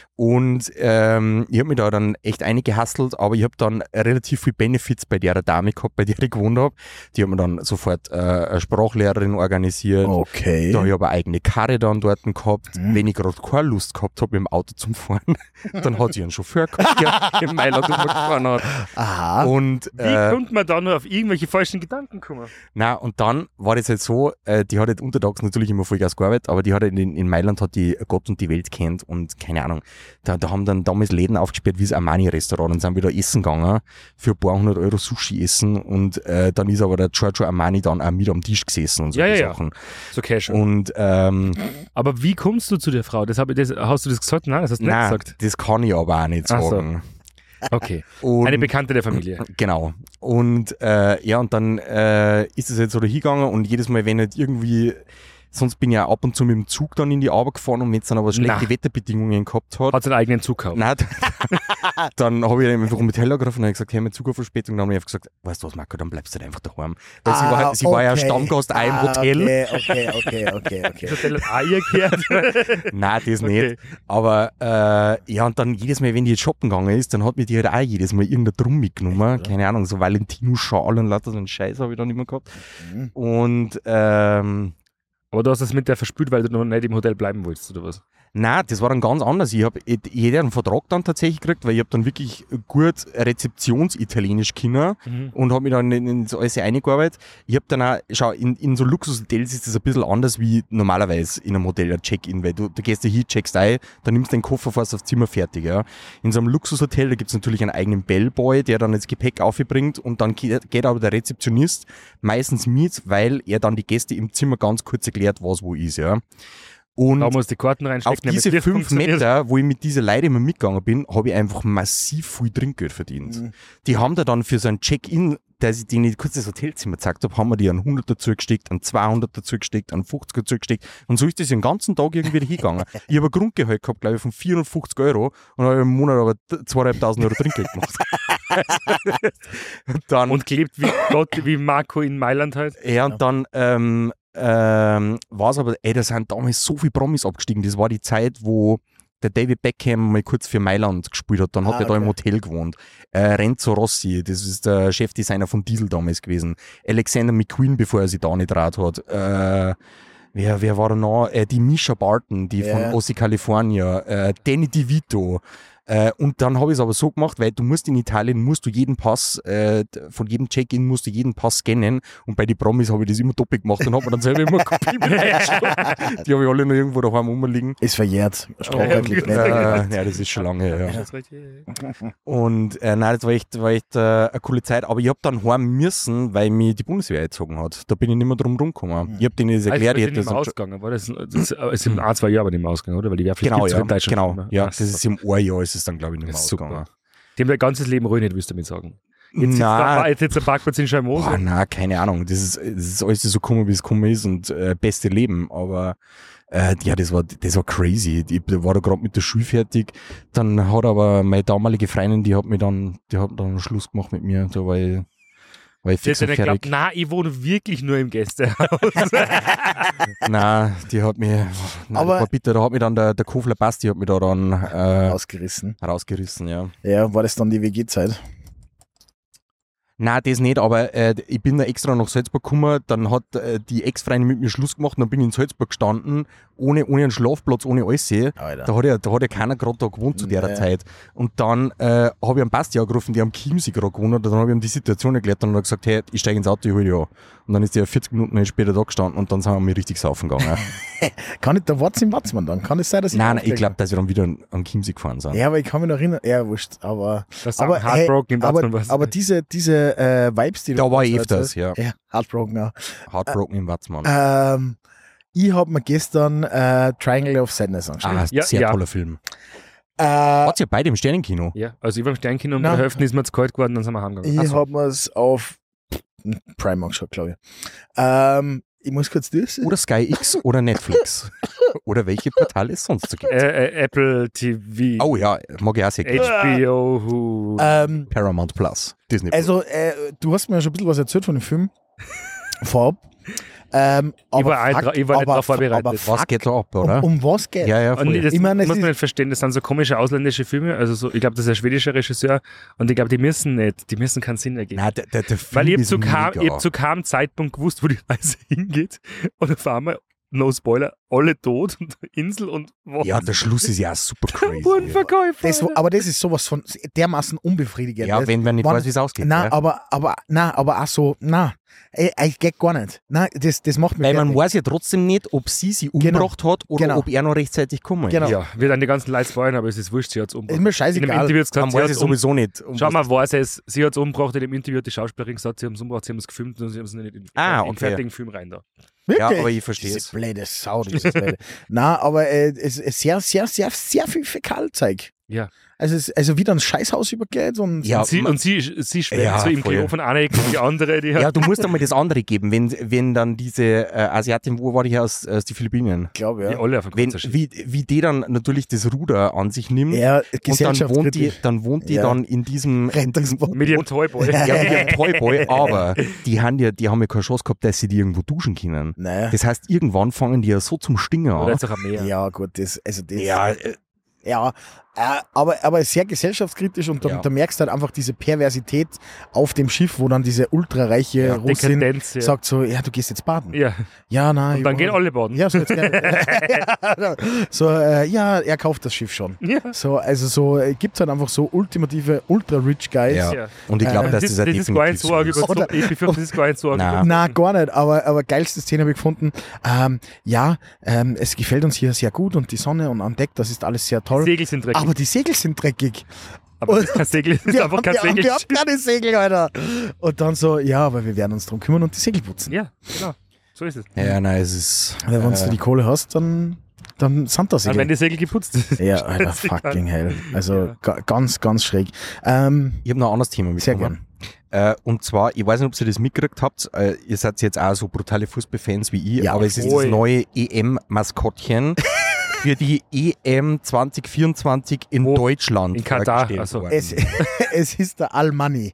Und ähm, ich habe mich da dann echt eingehustelt, aber ich habe dann relativ viel Benefits bei der Dame gehabt, bei der ich gewohnt habe. Die hat mir dann sofort äh, eine Sprachlehrerin organisiert. Okay. Da habe ich aber eine eigene Karre dann dort gehabt. Mhm. Wenn ich gerade keine Lust gehabt habe, mit dem Auto zum Fahren, dann hat sie einen Chauffeur gehabt, der in Mailand gefahren hat. Aha. Und, Wie äh, kommt man da nur auf irgendwelche falschen Gedanken kommen? na, und dann war das halt so, äh, die hat halt untertags natürlich immer Vollgas gearbeitet, aber die hat halt in, in Mailand hat die Gott und die Welt kennt und keine Ahnung. Da, da haben dann damals Läden aufgesperrt wie das Armani-Restaurant, und sind wir da essen gegangen, für ein paar hundert Euro Sushi essen, und äh, dann ist aber der Giorgio Armani dann auch mit am Tisch gesessen und so Ja, die ja, ja. Sachen. So casual. Und ähm, Aber wie kommst du zu der Frau? Das hab ich, das, hast du das gesagt? Nein, das hast du nicht nein, gesagt. das kann ich aber auch nicht Ach so. sagen. Okay. Und Eine Bekannte der Familie. Genau. Und äh, ja, und dann äh, ist es jetzt so da hingegangen, und jedes Mal, wenn halt irgendwie, sonst bin ich ja ab und zu mit dem Zug dann in die Arbeit gefahren, und wenn es dann aber schlechte Na. Wetterbedingungen gehabt hat, Hat seinen eigenen Zug gehabt. nein, dann habe ich einfach um Hotel angerufen und habe gesagt, hey, mein Zug auf Verspätung, dann habe ich einfach gesagt, weißt du was, Marco, dann bleibst du halt einfach daheim. Weil sie, war, sie war ja okay. Stammgast auch im Ah, Hotel. Okay, okay, okay, okay, okay. Das Hotel hat auch ihr gehört. Nein, das Okay. nicht. Aber äh, ja, und dann jedes Mal, wenn die jetzt shoppen gegangen ist, dann hat mir die halt auch jedes Mal irgendein Drum mitgenommen. Keine Ahnung, so Valentino-Schal und lauter so einen Scheiß habe ich dann immer gehabt. Mhm. Und ähm, Aber du hast das mit der verspült, weil du noch nicht im Hotel bleiben wolltest, oder was? nein, das war dann ganz anders. Ich habe jeder einen Vertrag dann tatsächlich gekriegt, weil ich habe dann wirklich gut Rezeptionsitalienisch können Mhm. und habe mich dann in, in so alles eingearbeitet. Ich habe dann auch, schau, in, in so Luxushotels ist das ein bisschen anders wie normalerweise in einem Hotel ein Check-in, weil du, du gehst da hin, checkst ein, dann nimmst den Koffer, fährst aufs Zimmer, fertig. Ja. In so einem Luxushotel, da gibt es natürlich einen eigenen Bellboy, der dann das Gepäck aufbringt, und dann geht, geht aber der Rezeptionist meistens mit, weil er dann die Gäste im Zimmer ganz kurz erklärt, was wo ist. Ja. Und Da musst du die Karten reinstecken. auf diese damit das fünf funktioniert. Meter, wo ich mit dieser Leute immer mitgegangen bin, habe ich einfach massiv viel Trinkgeld verdient. Mhm. Die haben da dann für so ein Check-in, dass ich denen kurz das Hotelzimmer gezeigt habe, haben wir die einen hundert dazu gesteckt, einen zweihundert dazu gesteckt, einen fünfzig dazu gesteckt, und so ist das den ganzen Tag irgendwie hingegangen. Ich habe ein Grundgehalt gehabt, glaube ich, von vierhundertfünfzig Euro, und habe im Monat aber zweieinhalbtausend Euro Trinkgeld gemacht. und dann, Und gelebt wie Gott, wie Marco in Mailand halt. ja, und dann ähm, ähm, war es aber, ey, da sind damals so viele Promis abgestiegen. Das war die Zeit, wo der David Beckham mal kurz für Mailand gespielt hat. Dann hat Ah, er da im okay. Hotel gewohnt. Äh, Renzo Rossi, das ist der Chefdesigner von Diesel damals gewesen. Alexander McQueen, bevor er sich da nicht rat hat. Äh, wer, wer war da noch? Äh, die Misha Barton, die Ja. von Ossi California. Äh, Danny DeVito. Äh, und dann habe ich es aber so gemacht, weil du musst in Italien, musst du jeden Pass, äh, von jedem Check-in musst du jeden Pass scannen, und bei den Promis habe ich das immer doppelt gemacht und habe mir dann selber immer Kopie mit reingeschoben. Die habe ich alle noch irgendwo daheim rumliegen. Ist verjährt. Sprachrechtlich Ja, nicht. Äh, ja, das ist schon lange, ja. Das ist richtig. Und äh, nein, das war echt, war echt äh, eine coole Zeit, aber ich habe dann heim müssen, weil mich die Bundeswehr eingezogen hat. Da bin ich nicht mehr drum rumgekommen. Ich habe denen das erklärt. Also, Ich ist hätte nicht mehr das ausgegangen, war das, das ist in ein, zwei Jahren nicht mehr ausgegangen, oder? Weil die Wehrpflicht genau, gibt's ja, in Deutschland genau, nicht mehr. ja, Ach, das ist so. im Jahr ist es dann, glaube ich, nicht mehr Das ist ausgegangen. super. Die haben ihr ganzes Leben ruiniert, willst du damit sagen? Jetzt sitzt Na, da- jetzt sitzt der Parkplatz in Scheimåse. boah, na, keine Ahnung. Das ist, das ist alles so gekommen, wie es gekommen ist, und äh, beste Leben. Aber äh, ja, das war, das war crazy. Ich war da gerade mit der Schule fertig. Dann hat aber meine damalige Freundin, die hat mir dann, die hat dann Schluss gemacht mit mir. Da war ich, war ich Die fix hat und ja nicht fertig. geglaubt, nein, ich wohne wirklich nur im Gästehaus. Nein, die hat mir, nein, Aber- das war bitter. Da hat mir dann der, der Kofler Basti hat mir da dann äh, Ausgerissen. rausgerissen, ja. Ja, war das dann die W G-Zeit? Nein, das nicht, aber äh, ich bin da extra nach Salzburg gekommen, dann hat äh, die Ex-Freundin mit mir Schluss gemacht und dann bin ich in Salzburg gestanden, ohne, ohne einen Schlafplatz, ohne alles. Alter. Da hat ja, da hat ja keiner gerade da gewohnt zu der Nee. Zeit. Und dann äh, habe ich einen Basti angerufen, der am Chiemsee gerade gewohnt hat, und dann habe ich ihm die Situation erklärt und dann hat er gesagt, hey, ich steige ins Auto, ich hole dich an. Und dann ist der vierzig Minuten später da gestanden und dann sind wir mir richtig saufen gegangen. Kann nicht der Watz im Watzmann dann? Kann es sein, dass ich nein, nein, ich aufrege? glaube, dass wir dann wieder am Chiemsee gefahren sind. Ja, aber ich kann mich noch erinnern, ja, wurscht, aber, Das aber, aber Heartbroken im Watzmann aber, was. aber diese, diese äh, Vibes, die Da du war ich erzählt öfters, hast, ja. Ja, Heartbroken, ja. Heartbroken im Watzmann. Ähm, ich habe mir gestern äh, Triangle of Sadness angeschaut. ah, Ja, sehr ja. toller Film. Äh, Wart ihr beide im Sternenkino? Ja, also ich war im Sternkino und bei Nein. der Hälfte ist mir zu kalt geworden, dann sind wir heimgegangen. ich Ach so. habe mir es auf Prime angeschaut, glaube ich. Ähm, ich muss kurz durch. Oder Sky X oder Netflix? Oder welche Portale es sonst so gibt? Äh, äh, Apple T V, Oh ja, mag ich auch sehr gerne. H B O, Who. Ähm, Paramount Plus, Disney Plus. also, äh, du hast mir ja schon ein bisschen was erzählt von dem Film. Vorab. Ähm, aber war ein Fakt- dra- ich war nicht aber, drauf vorbereitet. Aber Was Fakt, geht da ab, oder? um, um was geht? ja, ja, Und voll. das Ich meine, es muss ist- man nicht verstehen, das sind so komische ausländische Filme. Also so, ich glaube, das ist ein schwedischer Regisseur und ich glaube, die müssen nicht, die müssen keinen Sinn ergeben. Nein, der, der, der Film Weil ich habe ist zu, kein- mega. ich hab zu keinem Zeitpunkt gewusst, wo die Reise hingeht. Und auf einmal, no Spoiler, alle tot und Insel und was. Ja, der Schluss ist ja auch super crazy. Unverkäufer. Das, aber das ist sowas von dermaßen unbefriedigend. Ja, Das- wenn man nicht wann- weiß, wie es ausgeht. Nein, ja. aber, aber, nein, aber auch so, nein, ey, ich geht gar nicht. Nein, das, das macht mich Weil man fertig. weiß ja trotzdem nicht, ob sie sie Genau. umgebracht hat oder Genau. ob er noch rechtzeitig gekommen ist. Genau. Ja, wird an die ganzen Leute spoilern, aber es ist wurscht, sie hat es Ist umgebracht. mir In dem scheißegal. Interview hat sie Man gesagt, sie weiß hat ja es um, sowieso nicht. um schau was mal, weiß es, sie hat es umgebracht, in dem Interview hat die Schauspielerin gesagt, sie haben es umgebracht, sie haben es gefilmt und sie haben es nicht in den Ah, in den okay. fertigen Film rein da. Ja, Wirklich? aber ich verstehe Diese es. blöde Sau, dieses blöde. Nein, aber äh, es ist sehr, sehr, sehr, sehr viel Fäkalzeug. Ja. Also, es, also wieder ein Scheißhaus übergeht und Ja, und sie, man- und sie, sie schwärmt Ja, so im voll. Klo von einer Ecke in die andere. Die Ja, hat, du musst einmal das andere geben, wenn, wenn dann diese äh, Asiatin, wo war die her, aus, aus den Philippinen? glaube die ja. alle auf den Wenn, Kopf wie, wie die dann natürlich das Ruder an sich nimmt Ja, und dann wohnt die, gesellschaftskritisch. dann, wohnt die Ja. dann in diesem, in diesem Rettungsboot. mit ihrem Toyboy. ja, mit ihrem Toyboy, aber die haben ja, die haben ja keine Chance gehabt, dass sie die irgendwo duschen können. Naja. Das heißt, irgendwann fangen die ja so zum Stingen Oder an. jetzt auch am Meer. Ja, gut, das, also das. Ja, äh, Ja, äh, aber, aber sehr gesellschaftskritisch und da, Ja. da merkst du halt einfach diese Perversität auf dem Schiff, wo dann diese ultrareiche Ja, Russin Dekadenz, ja. sagt so, ja, du gehst jetzt baden. Ja, Ja, nein. und dann ich- gehen alle baden. Ja, so, jetzt gerne. ja, so äh, ja, er kauft das Schiff schon. Ja. So, also so äh, gibt es halt einfach so ultimative Ultra-Rich Guys. ja. Ja. Und ich glaube, Äh, dass Das, das, das, auch ist gar nicht so arg definitiv so ist. überzogen. Ich befürchte, das ist gar nicht so arg Nein. überzogen. Na, gar nicht, aber, aber geilste Szene habe ich gefunden. Ähm, ja, ähm, es gefällt uns hier sehr gut und die Sonne und an Deck, das ist alles sehr toll. Segel sind dreckig. Aber die Segel sind dreckig. Aber das ist kein Segel, das ist Wir einfach haben, kein wir, haben, Segel. wir haben keine Segel, Alter. Und dann so, ja, aber wir werden uns drum kümmern und die Segel putzen. Ja, genau. So ist es. Ja, nein, es ist. Weil wenn äh, du die Kohle hast, dann, dann sind das Dann werden Segel. die Segel geputzt. Ja, Alter, fucking hell. Also ga, ganz, ganz schräg. Ähm, Ich habe noch ein anderes Thema sehr mitgenommen. gern. Äh, und zwar, ich weiß nicht, ob ihr das mitgekriegt habt, äh, ihr seid jetzt auch so brutale Fußballfans wie ich, Ja, aber es ist voll. das neue E M-Maskottchen für die E M zwanzig vierundzwanzig in Wo? Deutschland In Katar, vorgestellt also. worden. Es, es ist der Almani.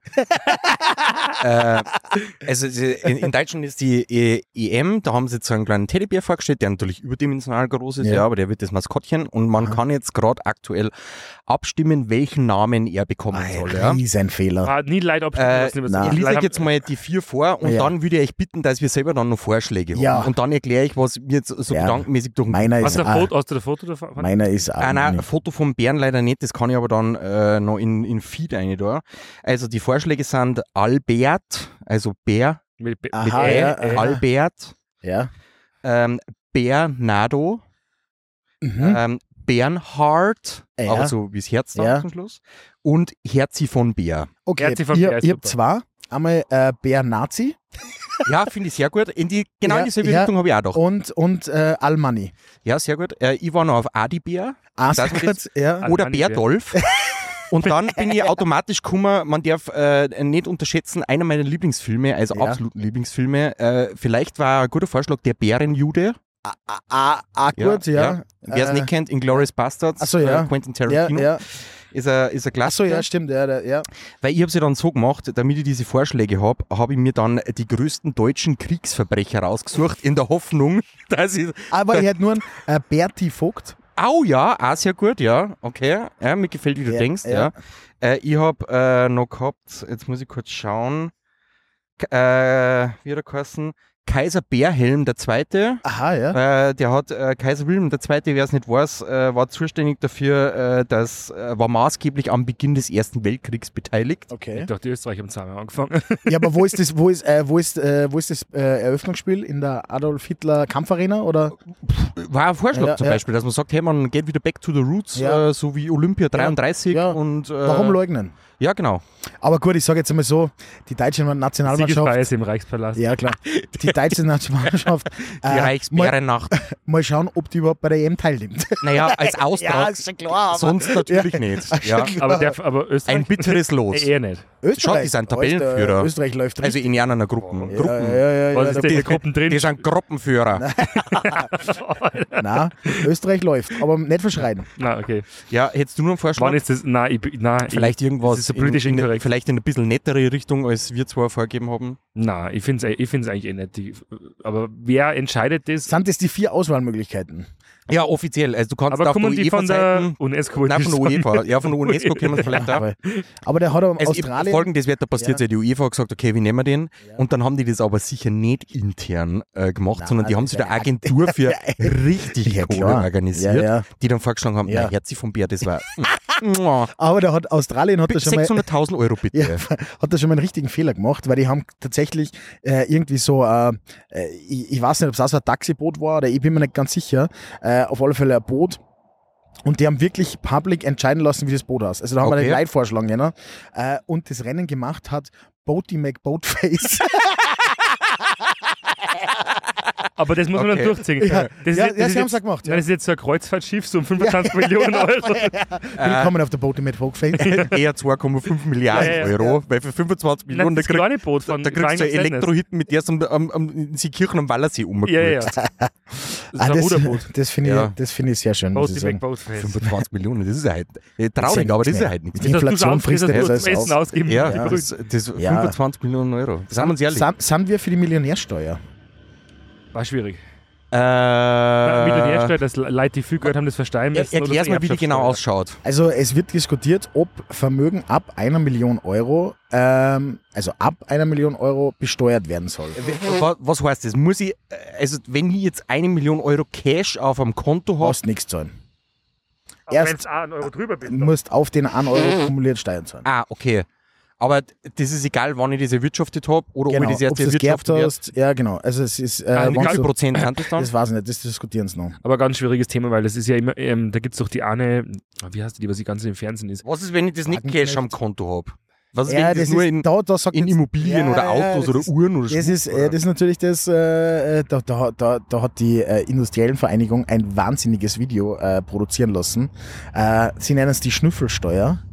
äh, also in, in Deutschland ist die E- EM, da haben sie jetzt so einen kleinen Teddybär vorgestellt, der natürlich überdimensional groß ist, Ja. ja, aber der wird das Maskottchen und man Aha. kann jetzt gerade aktuell abstimmen, welchen Namen er bekommen Ein soll. Ja. Riesenfehler. Ah, nie Leid abstimmen Äh, lassen. über nein. so- Ich lese Leute euch jetzt mal die vier vor und Ja. dann würde ich euch bitten, dass wir selber dann noch Vorschläge Ja. haben. Und dann erkläre ich, was mir jetzt so Ja. gedankenmäßig durch den Meiner Hast ist, du ein auch, Foto, hast du ein Foto davon? meiner ist Ah, nein, Almani. ein Foto vom Bären leider nicht, das kann ich aber dann äh, noch in, in Feed rein da. Also die Vorschläge sind Albert, also Bär, Mit, mit Aha, Ä, ja, äh, ja. Albert, Ja. ähm, Bernardo, Mhm. ähm, Bernhard, Ja. aber so wie das Herz dann Ja. zum Schluss, und Herzi von Bär. Okay, Herzi von ich, Bär ist ich habe super. zwei. Einmal äh, Bär Nazi Ja, finde ich sehr gut. In die, genau Ja, in dieselbe ja. Richtung habe ich auch gedacht. und, und äh, Almani. Ja, sehr gut. Äh, ich war noch auf Adi Bär. Ah, Darf man kurz, ja. Al- Oder Almani Bär. Bärdolf. Und dann bin ich automatisch gekommen, man darf äh, nicht unterschätzen, einer meiner Lieblingsfilme, also Ja. absoluten Lieblingsfilme, äh, vielleicht war ein guter Vorschlag, der Bärenjude. Ah, ah, ah, gut, ja. Wer es Äh, nicht kennt, Inglourious Bastards, ach so, ja. äh, Quentin Ja, Tarantino, ja. ist ein, ist ein Achso, Klassiker. ja, stimmt, ja, der- ja. Weil ich habe sie dann so gemacht, damit ich diese Vorschläge habe, habe ich mir dann die größten deutschen Kriegsverbrecher rausgesucht, in der Hoffnung, dass ich... Aber ich hätte nur einen äh, Berti Vogt. Au ja, auch sehr gut, ja. Okay, ja, mir gefällt, wie du Ja, denkst, ja. ja. Äh, ich habe äh, noch gehabt, jetzt muss ich kurz schauen, K äh, wie hat er geheißen? Kaiser Bärhelm der Zweite. Aha, ja. Äh, der hat äh, Kaiser Wilhelm der Zweite, wer es nicht weiß, äh, war zuständig dafür, äh, dass äh, war maßgeblich am Beginn des Ersten Weltkriegs beteiligt. Okay. Ich dachte, die Österreich haben zusammen angefangen. Ja, aber wo ist das, wo ist, äh, wo ist, äh, wo ist das äh, Eröffnungsspiel? In der Adolf Hitler Kampfarena oder? War ein Vorschlag Ja, zum ja. Beispiel, dass man sagt, hey, man geht wieder back to the roots, Ja. äh, so wie Olympia dreiunddreißig Ja. und äh, Warum leugnen? ja, genau. Aber gut, ich sage jetzt einmal so, die deutsche Nationalmannschaft. Siegespreis im Reichspalast. Ja, klar. Die deutsche Nationalmannschaft. Die äh, mal, Reichsbärennacht. mal schauen, ob die überhaupt bei der E M teilnimmt. Naja, als Austrag, ist schon klar. sonst natürlich nicht. Ja. Aber, der, aber Österreich Ein bitteres Los. eher nicht. Österreich, Schau, die sind Tabellenführer. Öster- Österreich läuft Also richtig. in einer Gruppen. ja, Gruppen. ja, ja, ja, Was ja, ist da- denn in der Gruppen drin? Die sind Gruppenführer. Nein, Österreich läuft, aber nicht verschreien. Na, okay. Ja, hättest du nur einen Vorschlag? Wann ist das? Nein, ich, nein, Vielleicht ich, irgendwas das ist so politisch in, in, inkorrekt. vielleicht in eine bisschen nettere Richtung, als wir zwar vorgegeben haben. Nein, ich finde es ich find's eigentlich eh nicht. Die, aber wer entscheidet das? Sind das die vier Auswahlmöglichkeiten? Ja, offiziell. Also du kannst Aber auf der kommen die von der UEFA-Seiten... UNESCO? Nein, von der UEFA. Ja, von der UNESCO können wir es vielleicht auch. Aber, aber der hat am Also Australien. folgendes wird da passiert Ja. sein. Die UEFA hat gesagt, okay, wie nehmen wir den? Ja. Und dann haben die das aber sicher nicht intern äh, gemacht, Nein, sondern die haben sich der- eine Agentur für richtig Ja, Kohle klar. organisiert, Ja, ja. die dann vorgeschlagen haben, Ja. na, Herzi vom Bär, das war... Mua. Aber der hat Australien hat da schon mal. sechshunderttausend Euro bitte. Ja, hat er schon mal einen richtigen Fehler gemacht, weil die haben tatsächlich äh, irgendwie so, äh, äh, ich, ich weiß nicht, ob es auch so ein Taxiboot war oder ich bin mir nicht ganz sicher, äh, auf alle Fälle ein Boot. Und die haben wirklich public entscheiden lassen, wie das Boot aus. Also da haben wir Okay. den Leitvorschlag, ne? Äh, und das Rennen gemacht hat Boaty McBoatface. Aber das muss man Okay. dann durchziehen. Ja. Das Ja, ist, ja, das sie ist haben's jetzt, auch gemacht, ja. Nein, das ist jetzt so ein Kreuzfahrtschiff, so um fünfundzwanzig Millionen Euro. Willkommen auf der Boaty McBoatface. Eher zwei Komma fünf Milliarden Ja, ja, Euro, weil für fünfundzwanzig Nein, Millionen, da das kriegst kleine Boot von da kriegst du ein Rhein- Elektrohitten, mit der es am, am, am, in Seekirchen am Wallersee umgeholt. Ja, ja, ja. Das ist Ah, ein das Ruderboot. das finde ich, Ja. das find ich sehr schön. Muss Boaty ich sagen. McBoatface. fünfundzwanzig Millionen, das ist ja halt äh, Das ist traurig, ja aber das nichts ist ja mehr. halt nichts. Die Inflation frisst das das nur alles zum Essen aus. ausgeben. Ja, die das, Brüder. das Ja. fünfundzwanzig Millionen Euro. Sagen wir uns ehrlich. Sind, sind wir für die Millionärsteuer? War schwierig. Äh, Millionärsteuer, dass Leute, die viel Geld haben, das versteuern er, müssen. erklär's mal, wie die genau ausschaut. Also es wird diskutiert, ob Vermögen ab einer Million Euro, ähm, also ab einer Million Euro besteuert werden soll. Was, was heißt das? Muss ich, äh, also wenn ich jetzt eine Million Euro Cash auf einem Konto Du habe, brauchst nichts zahlen. Wenn Erst es einen Euro drüber du bist. musst auf den einen Euro kumuliert Steuern zahlen. ah, okay. Aber das ist egal, wann ich das erwirtschaftet habe oder Genau, ob ich das ob jetzt du das geerbt erwirtschaftet habe. hast. Ja, genau. Also es ist, äh, Ah, wenn Wie viel du, Prozent sind das dann? das weiß ich nicht, das diskutieren sie noch. Aber ganz schwieriges Thema, weil das ist ja immer, ähm, da gibt es doch die eine, wie heißt die, was die ganze im Fernsehen ist. Was ist, wenn ich das nicht Wagenknecht. Cash am Konto habe? Was ist, Ja, wenn ich das, das nur ist, in, da, da sagt in jetzt- Immobilien Ja, oder ja, Autos das oder ist- Uhren oder Das Schmuck ist, oder- äh, das ist natürlich das, äh, da, da, da, da hat die äh, Industriellen Vereinigung ein wahnsinniges Video äh, produzieren lassen. Äh, sie nennen es die Schnüffelsteuer,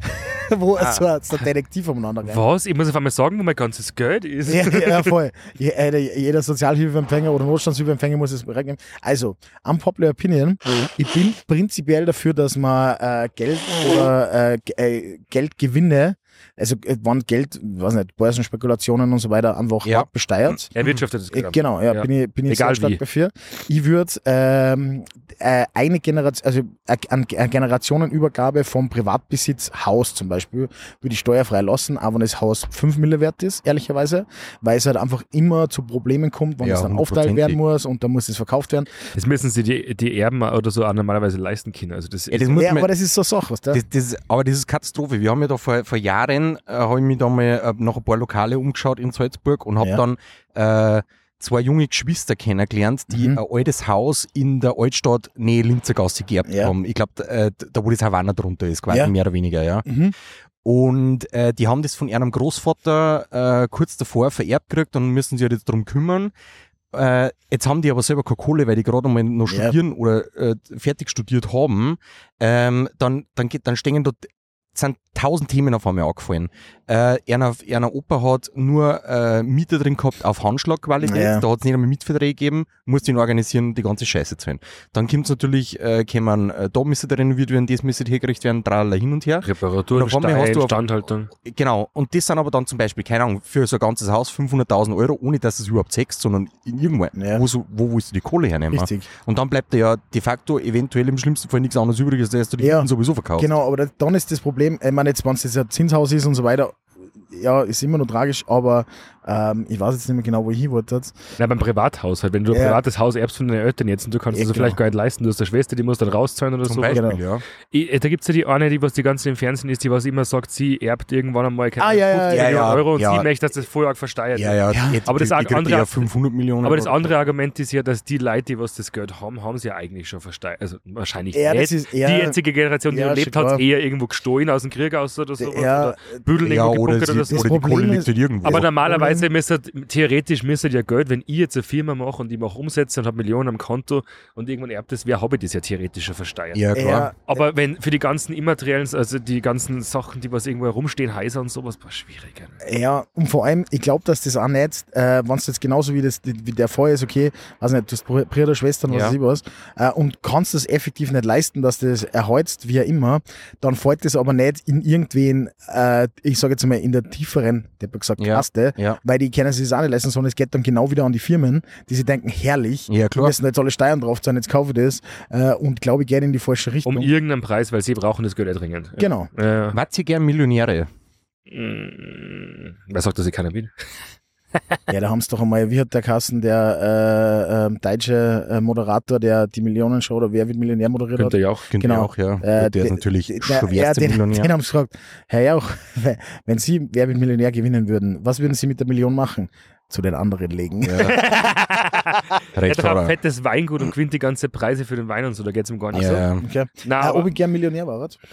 wo Ah. so, ein- so ein Detektiv umeinander rennt. Was? Ich muss auf einmal sagen, wo mein ganzes Geld ist. Ja, ja, voll. Je- äh, Jeder Sozialhilfeempfänger oder Notstandshilfeempfänger muss es berechnen. Also, unpopular opinion, ich bin prinzipiell dafür, dass man äh, Geld oder äh, G- äh, Geldgewinne, also äh, wann Geld, weiß nicht, Börsenspekulationen und so weiter einfach Ja. hart besteuert. Er wirtschaftet das Äh, Geld. Genau, ja, Ja. bin ich, bin ich Egal sehr stark wie. dafür. Ich würde ähm, äh, eine Generation, also äh, an- eine Generationenübergabe vom Privatbesitz, Haus zum Beispiel, würde ich steuerfrei lassen, auch wenn das Haus fünf Mille wert ist, ehrlicherweise, weil es halt einfach immer zu Problemen kommt, wenn Ja, es dann aufteilt hundertprozentig. werden muss und dann muss es verkauft werden. Das müssen sie die, die Erben oder so auch normalerweise leisten können. Also das Ja, das muss Ja, man, aber das ist so eine Sache, weißt du? das, das, aber das ist Katastrophe. Wir haben ja da vor, vor Jahren, äh, habe ich mich da mal äh, nach ein paar Lokale umgeschaut in Salzburg und habe Ja. dann äh, zwei junge Geschwister kennengelernt, die Mhm. ein altes Haus in der Altstadt Nähe Linzergasse geerbt Ja. haben. Ich glaube, äh, da wo das Havanna drunter ist, quasi Ja. mehr oder weniger, ja. Mhm. Und äh, die haben das von ihrem Großvater äh, kurz davor vererbt gekriegt und müssen sich halt jetzt drum kümmern. Äh, jetzt haben die aber selber keine Kohle, weil die gerade mal noch Ja. studieren oder äh, fertig studiert haben. Ähm, dann, dann, geht, dann stehen dort sind tausend Themen auf einmal angefallen. Äh, einer, einer Opa hat nur äh, Mieter drin gehabt auf Handschlagqualität, Ja. da hat es nicht einmal Mietverträge gegeben, musste ihn organisieren, die ganze Scheiße zahlen. Dann kommt es natürlich, äh, kommen, äh, da müsste da renoviert werden, das müsste hergerichtet werden, tralala hin und her. Reparaturen, Und auf einmal hast Stein, du auf- Instandhaltung. Genau, und das sind aber dann zum Beispiel, keine Ahnung, für so ein ganzes Haus fünfhunderttausend Euro, ohne dass es überhaupt sechst, sondern in irgendwo, Ja. wo, so, wo willst du die Kohle hernehmen? Richtig. Und dann bleibt da ja de facto eventuell im schlimmsten Fall nichts anderes übrig, als dass du die Ja. Mieten sowieso verkaufst. Genau, aber da- dann ist das Problem, ich meine, jetzt, wenn es jetzt ein Zinshaus ist und so weiter, ja, ist immer noch tragisch, aber ähm, ich weiß jetzt nicht mehr genau, wo ich hin wollte. Ja, beim Privathaushalt, wenn du ein Ja. privates Haus erbst von deinen Eltern jetzt und du kannst Ja, es dir genau. vielleicht gar nicht leisten, du hast eine Schwester, die muss dann rauszahlen oder Zum so. Beispiel, Genau. ja. Ich, da gibt es ja die eine, die was die ganze im Fernsehen ist, die was immer sagt, sie erbt irgendwann einmal keine Ah, ja, ja, fünfzig ja, Millionen ja, Euro und ja. sie möchte, dass das vorher versteuert Ja, wird. ja, Ja. jetzt, Aber das die, auch die kriegt andere- ja fünfhundert Millionen. Aber das Euro. andere Argument ist ja, dass die Leute, die was das Geld haben, haben sie ja eigentlich schon versteuert. Also wahrscheinlich Ja, das nicht. ist eher- die jetzige Generation, die ja, noch schon lebt, hat klar. es eher irgendwo gestohlen aus dem Krieg aus oder so. Ja, oder Büdeln ja, irgendwo oder, gebunkert sie, oder so. Das oder die Problem Kohle liegt ist- halt irgendwo. Aber das normalerweise Problem- müsste, theoretisch müsste ja Geld, wenn ich jetzt eine Firma mache und ich mache Umsätze und habe Millionen am Konto und irgendwann erbt das, wer habe ich das ja theoretisch schon versteuert. ja, klar. Ja, Aber wenn für die ganzen immateriellen, also die ganzen Sachen, die was irgendwo herumstehen, Häuser und sowas, war schwierig. gell? ja, und vor allem, ich glaube, dass das auch nicht, äh, wenn es jetzt genauso wie, das, wie der Fall ist, okay, weiß nicht, du hast Br- Brüder, Schwestern, was Ja. weiß ich was, äh, und kannst das effektiv nicht leisten, dass du das erhältst, wie auch immer, dann fällt das aber nicht in irgendwen, äh, ich sage jetzt mal, in der tieferen, der hat gesagt, Ja. Kaste, Ja. weil die können sich das auch nicht leisten, sondern es geht dann genau wieder an die Firmen, die sich denken, herrlich, Ja, klar. wir müssen jetzt alle Steuern drauf zahlen, jetzt kaufe ich das, äh, und glaube ich, geht in die falsche Richtung. Um irgendeinen Preis, weil sie brauchen das Geld ja dringend. Ja. Genau. Ja. Wart ihr gern Millionäre? Mm, Wer sagt, dass ich keiner bin? Ja, da haben sie doch einmal, wie hat der Kassen, der äh, äh, deutsche äh, Moderator, der die Millionenshow oder Wer wird Millionär moderiert hat. Könnte ja auch. Könnt Genau. ihr auch, ja. Äh, der ist de- natürlich Der, schwerste ja, den, Millionär. den haben sie gefragt, Herr Jauch, wenn Sie Wer wird Millionär gewinnen würden, was würden Sie mit der Million machen? Zu den anderen legen. Ja. Er Recht hat auch ein hat er. fettes Weingut und gewinnt die ganze Preise für den Wein und so, da geht es ihm gar nicht so. Ja, Okay. Nein, Ah, aber ob ich gern Millionär war, was?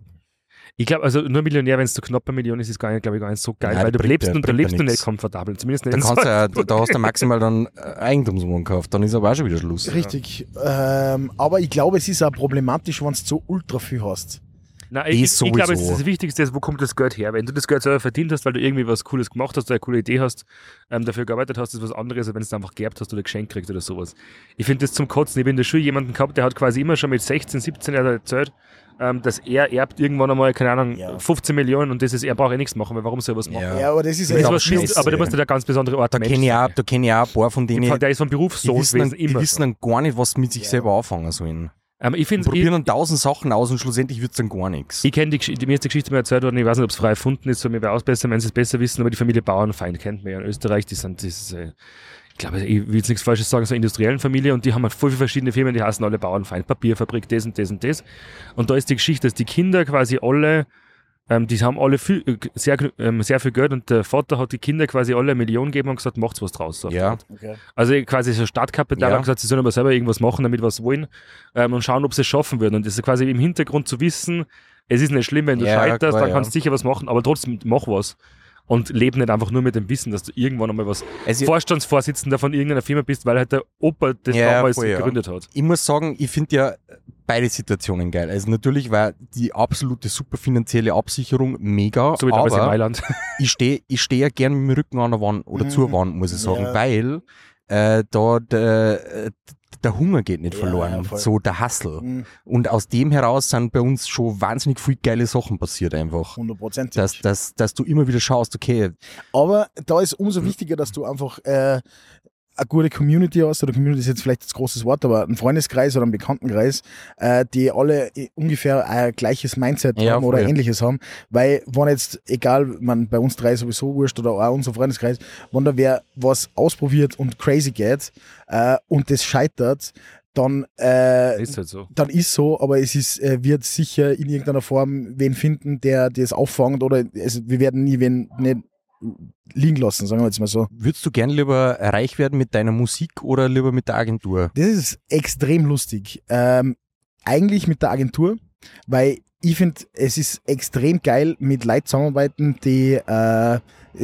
ich glaube, also nur Millionär, wenn es so knapp eine Million ist, ist gar nicht, glaube ich, gar nicht so geil, Nein, weil du bringt lebst ja- und du bringt ja lebst noch nix. nicht komfortabel, zumindest nicht da, in kannst du ja, Salzburg. da hast du maximal dann äh, Eigentumswohnung gekauft, dann ist aber auch schon wieder Schluss. Richtig. Ähm, aber ich glaube, es ist auch problematisch, wenn du so ultra viel hast. Nein, ich, Das ich, ich glaube, es sowieso. ist das Wichtigste, ist, wo kommt das Geld her? Wenn du das Geld selber verdient hast, weil du irgendwie was Cooles gemacht hast, oder eine coole Idee hast, ähm, dafür gearbeitet hast, ist was anderes, als wenn du es einfach geerbt hast oder geschenkt kriegst oder sowas. Ich finde das zum Kotzen. Ich habe in der Schule jemanden gehabt, der hat quasi immer schon mit sechzehn, siebzehn Jahren erzählt, ähm, dass er erbt irgendwann einmal, keine Ahnung, Ja. fünfzehn Millionen und das ist, er braucht ja nichts machen, weil warum soll er was machen? Ja. Ja, aber das ist Das ist ja was scheiße. Scheiße, aber du musst ja der ganz besondere Art Da Mensch kenne ich, auch- sein. da kenn ich auch ein paar von denen, Der ist vom Beruf die so wissen, dann, gewesen, die immer wissen so. dann gar nicht, was sie mit sich selber anfangen sollen. Ähm, ich Die finde probieren dann tausend Sachen aus und schlussendlich wird es dann gar nichts. Ich kenne die Geschichte, mir ist die Geschichte mal erzählt worden, ich weiß nicht, ob es frei erfunden ist, so mir wäre auch besser, wenn sie es besser wissen, aber die Familie Bauernfeind kennt man ja in Österreich, die sind, das ist, äh, ich glaube, ich will jetzt nichts Falsches sagen, so eine industriellen Familie und die haben halt voll viele verschiedene Firmen, die heißen alle Bauernfeind, Papierfabrik, das und das und das. Und da ist die Geschichte, dass die Kinder quasi alle, ähm, die haben alle viel, äh, sehr, ähm, sehr viel Geld und der Vater hat die Kinder quasi alle eine Million gegeben und gesagt, macht's was draus. So. Ja, Okay. Also quasi so Startkapital, Ja. haben gesagt, sie sollen aber selber irgendwas machen, damit was wollen ähm, und schauen, ob sie es schaffen würden. Und das ist quasi im Hintergrund zu wissen, es ist nicht schlimm, wenn du Ja, scheiterst, klar, dann ja. kannst du sicher was machen, aber trotzdem mach was. Und lebe nicht einfach nur mit dem Wissen, dass du irgendwann einmal was also Vorstandsvorsitzender von irgendeiner Firma bist, weil halt der Opa das Ja, damals voll, ja. gegründet hat. ich muss sagen, ich finde ja beide Situationen geil. Also natürlich war die absolute super finanzielle Absicherung mega, So wie damals in aber Mailand. ich stehe ich steh ja gern mit dem Rücken an der Wand oder Mhm. zur Wand, muss ich sagen, Ja. weil äh, da der, äh, der Hunger geht nicht Ja, verloren, ja, voll. so der Hustle. Mhm. Und aus dem heraus sind bei uns schon wahnsinnig viele geile Sachen passiert einfach. hundertprozentig. Dass, dass, dass du immer wieder schaust, okay, Aber da ist umso wichtiger, dass du einfach äh, eine gute Community hast, oder Community ist jetzt vielleicht das großes Wort, aber ein Freundeskreis oder einen Bekanntenkreis, äh, die alle ungefähr ein gleiches Mindset Ja, haben oder voll. ähnliches haben, weil wenn jetzt, egal, man bei uns drei sowieso wurscht oder auch unser Freundeskreis, wenn da wer was ausprobiert und crazy geht äh, und das scheitert, dann äh, Ist halt so. dann ist so, aber es ist, äh, wird sicher in irgendeiner Form wen finden, der das auffangt, oder es, wir werden nie wen nicht liegen lassen, sagen wir jetzt mal so. würdest du gern lieber reich werden mit deiner Musik oder lieber mit der Agentur? Das ist extrem lustig. Ähm, eigentlich mit der Agentur, weil ich finde, es ist extrem geil, mit Leuten zusammenarbeiten, die äh, es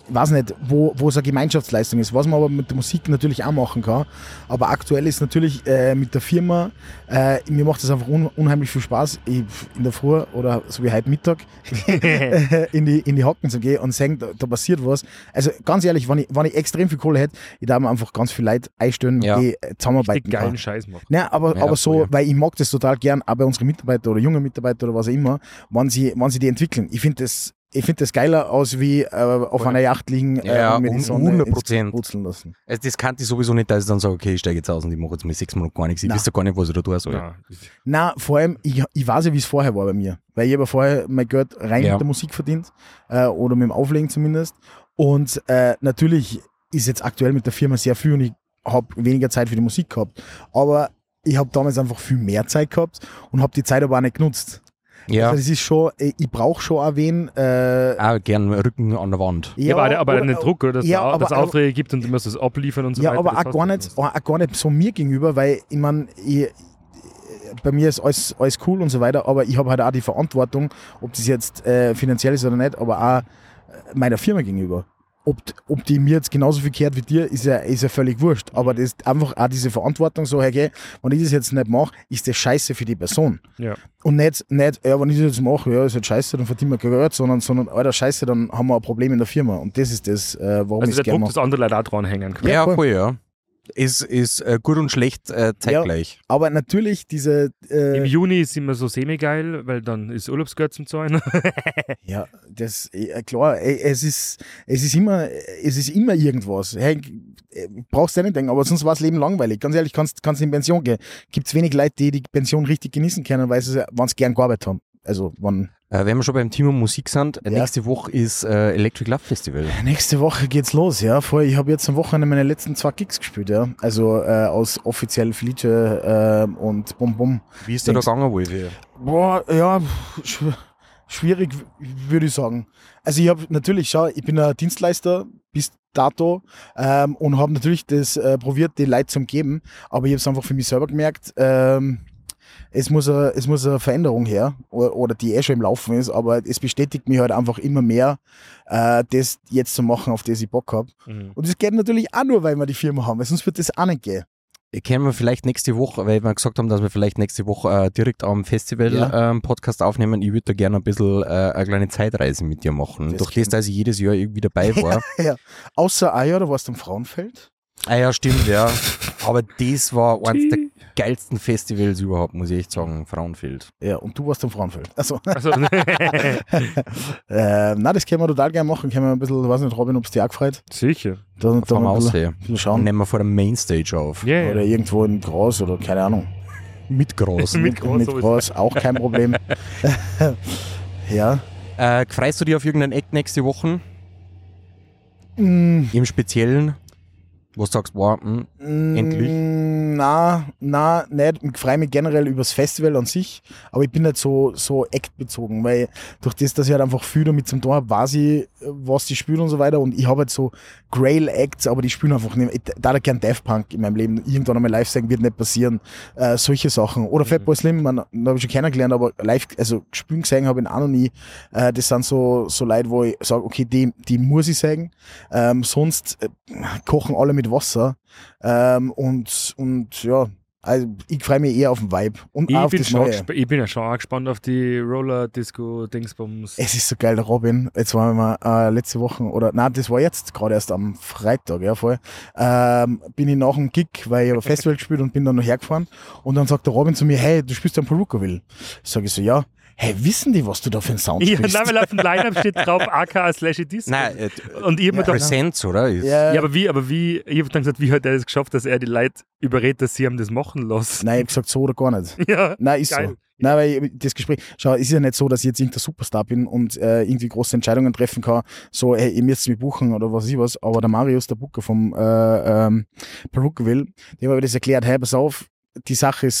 weiß nicht, wo, wo es eine Gemeinschaftsleistung ist, was man aber mit der Musik natürlich auch machen kann. Aber aktuell ist natürlich äh, mit der Firma, äh, mir macht das einfach un, unheimlich viel Spaß, ich, in der Früh oder so wie heute Mittag in, die, in die Hocken zu gehen und sagen, da, da passiert was. Also ganz ehrlich, wenn ich, wenn ich extrem viel Kohle hätte, ich darf mir einfach ganz viel Leute einstellen, Ja. die zusammenarbeiten Die geilen kann. Scheiß machen. Nein, aber, Ja, aber so, voll. weil ich mag das total gern, auch bei unseren Mitarbeitern oder jungen Mitarbeitern oder was auch immer, wenn sie, wenn sie die entwickeln. Ich finde das, ich finde das geiler aus wie äh, auf einer Yacht liegen äh, Ja, und mir die un- Sonne hundert ins Prozent. Wurzeln lassen. Also das kannte ich sowieso nicht, dass ich dann sage, okay, ich steige jetzt aus und ich mache jetzt mal sechs Monate gar nichts. Ich Nein. weiß ja gar nicht, was ich da tun soll. Ja. Nein, vor allem, ich, ich weiß ja, wie es vorher war bei mir. Weil ich habe ja vorher mein Geld rein Ja. mit der Musik verdient äh, oder mit dem Auflegen zumindest. Und äh, natürlich ist jetzt aktuell mit der Firma sehr viel und ich habe weniger Zeit für die Musik gehabt. Aber ich habe damals einfach viel mehr Zeit gehabt und habe die Zeit aber auch nicht genutzt. Ja, Also das ist schon, ich ich brauche schon auch wen. Äh, auch gern Rücken an der Wand. Ja, aber, aber oder- einen Druck, oder? Dass ja, es aber- dass es Aufträge gibt und du musst es abliefern und so Ja, weiter. aber das auch hast gar, du nicht, auch gar nicht so mir gegenüber, weil ich meine, ich, bei mir ist alles, alles cool und so weiter, aber ich habe halt auch die Verantwortung, ob das jetzt äh, finanziell ist oder nicht, aber auch äh, meiner Firma gegenüber. Ob, ob die mir jetzt genauso viel gehört wie dir, ist ja, ist ja völlig wurscht. Aber das ist einfach auch diese Verantwortung, so, hey, gell, wenn ich das jetzt nicht mache, ist das scheiße für die Person. Ja. Und nicht, nicht ja, wenn ich das jetzt mache, ja, ist halt scheiße, dann verdienen wir kein Geld, sondern, sondern, Alter, scheiße, dann haben wir ein Problem in der Firma. Und das ist das, äh, warum Also ich der es gerne Druck, mache. dass andere Leute auch dranhängen können. Ja, Ja, voll. voll, ja. Ist, ist äh, gut und schlecht äh, zeitgleich. Aber natürlich diese... Äh, Im Juni ist immer so semi-geil, weil dann ist Urlaubsgeld zum Zahlen. Ja, das äh, klar, äh, es ist, es ist immer, es ist immer irgendwas. Hey, äh, brauchst du nicht denken, aber sonst war das Leben langweilig. Ganz ehrlich, kannst kannst in Pension gehen. Gibt es wenig Leute, die die Pension richtig genießen können, weil sie wenn sie gern gearbeitet haben. Also wann Äh, wenn wir schon beim Thema Musik sind, äh, Ja. nächste Woche ist äh, Electric Love Festival. nächste Woche geht's los, ja. Voll, ich habe jetzt am Wochenende meine letzten zwei Gigs gespielt, ja. Also äh, aus offiziell Felice äh, und Bum Bum. Wie ist da da Denkst- gegangen, Wolfi? Boah, ja, sch schwierig, würde ich sagen. Also ich habe natürlich, schau, ich bin ein Dienstleister bis dato ähm, und habe natürlich das äh, probiert, die Leute zu geben, aber ich habe es einfach für mich selber gemerkt, ähm, es muss, eine, es muss eine Veränderung her oder, oder die eh schon im Laufen ist, aber es bestätigt mich halt einfach immer mehr, äh, das jetzt zu machen, auf das ich Bock habe. Mhm. Und das geht natürlich auch nur, weil wir die Firma haben, weil sonst wird das auch nicht gehen. Können wir vielleicht nächste Woche, weil wir gesagt haben, dass wir vielleicht nächste Woche äh, direkt am Festival Ja. ähm, Podcast aufnehmen. Ich würde da gerne ein bisschen äh, eine kleine Zeitreise mit dir machen. Das Durch das, klingt- dass ich jedes Jahr irgendwie dabei war. Ja. Außer ein Jahr, da warst du am Frauenfeld. Ah ja, stimmt, ja. Aber das war eines der geilsten Festivals überhaupt, muss ich echt sagen, Frauenfeld. Ja, und du warst am Frauenfeld. Also, Also, äh, nein, das können wir total gerne machen. Können wir ein bisschen, weiß nicht, Robin, ob es dir auch gefreut. sicher. Da, da Fahren wir mal ein aus, bisschen, hey. ein bisschen schauen. Nehmen wir vor der Mainstage auf. Ja, ja. Oder irgendwo in Gras oder keine Ahnung. Mit Gras. Mit Mit, Gras mit sowieso. Gras auch kein Problem. Ja. Äh, freust du dich auf irgendeinen Act nächste Woche? Mm, Im Speziellen? Wo du sagst, wow, mh, Endlich? mm, Na, na, nicht. Ich freue mich generell über das Festival an sich, aber ich bin nicht so, so act-bezogen, weil durch das, dass ich halt einfach viel damit zum Tor habe, weiß ich, was die spielen und so weiter und ich habe halt so Grail-Acts, aber die spielen einfach nicht. Ich da gern Daft Punk in meinem Leben irgendwann einmal live sagen, wird nicht passieren. Äh, solche Sachen. Oder Fatboy Slim, man, den habe ich schon kennengelernt, aber live, also spielen gesehen habe ich ihn auch noch nie. Äh, das sind so, so Leute, wo ich sage, okay, die, die muss ich sagen. Ähm, sonst äh, kochen alle mit Wasser. Ähm, und, und ja, also ich freue mich eher auf den Vibe und Ich auch auf bin, das schon Neue. gesp- ich bin ja schon auch gespannt auf die Roller-Disco-Dingsbums. Es ist so geil, der Robin. Jetzt waren wir äh, letzte Woche, oder nein, das war jetzt gerade erst am Freitag, ja, voll. Ähm, bin ich nach dem Gig, weil ich habe ein Festival gespielt und bin dann noch hergefahren. Und dann sagt der Robin zu mir, hey, du spielst am Perucaville. Sag ich so, ja. Hey, wissen die, was du da für einen Sound Ja, spielst? nein, weil auf dem Line-Up steht drauf A K slash Disco. nein, äh, Und ich hab mir gedacht, Presents, oder? Ist, Ja, ja, aber wie, aber wie, ich hab dann gesagt, wie hat er es geschafft, dass er die Leute überredet, dass sie ihm das machen lassen? Nein, ich hab gesagt, so oder gar nicht. Ja, Nein, ist geil. so. Nein, weil ich- das Gespräch, schau, es ist ja nicht so, dass ich jetzt irgendein Superstar bin und äh, irgendwie große Entscheidungen treffen kann, so, hey, ihr müsst mich buchen oder was ich was, aber der Marius, der Booker vom äh, ähm, Perucaville, dem habe ich das erklärt, hey, pass auf, die Sache ist so,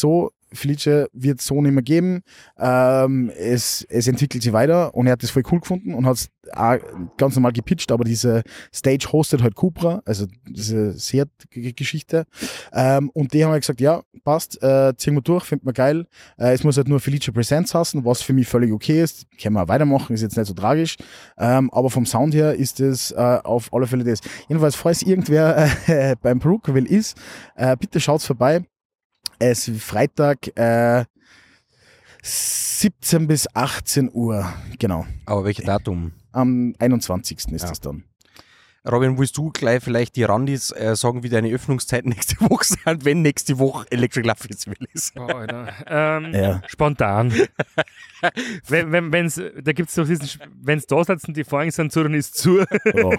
Felice wird es so nicht mehr geben. Ähm, es, es entwickelt sich weiter und er hat das voll cool gefunden und hat es auch ganz normal gepitcht, aber diese Stage hostet halt Cupra, also diese Seat-Geschichte. Ähm, und die haben halt gesagt, ja, passt, äh, ziehen wir durch, finden wir geil. Äh, es muss halt nur Felice Presents heißen, was für mich völlig okay ist. Können wir auch weitermachen, ist jetzt nicht so tragisch. Ähm, aber vom Sound her ist es äh, auf alle Fälle das. Jedenfalls, falls irgendwer äh, beim Perukaville ist, äh, bitte schaut's vorbei. Es ist Freitag äh, siebzehn bis achtzehn Uhr, genau. Aber welches Datum? Am einundzwanzigsten ist Ja. das dann. Robin, willst du gleich vielleicht die Randis äh, sagen, wie deine Öffnungszeiten nächste Woche sind, wenn nächste Woche Electric Love Festival ist? Oh, Alter. Ähm, Ja. Spontan. wenn, wenn, wenn's, da gibt es doch diesen, wenn es da sitzen, die Vorhänge sind zu, dann ist zu. Ja.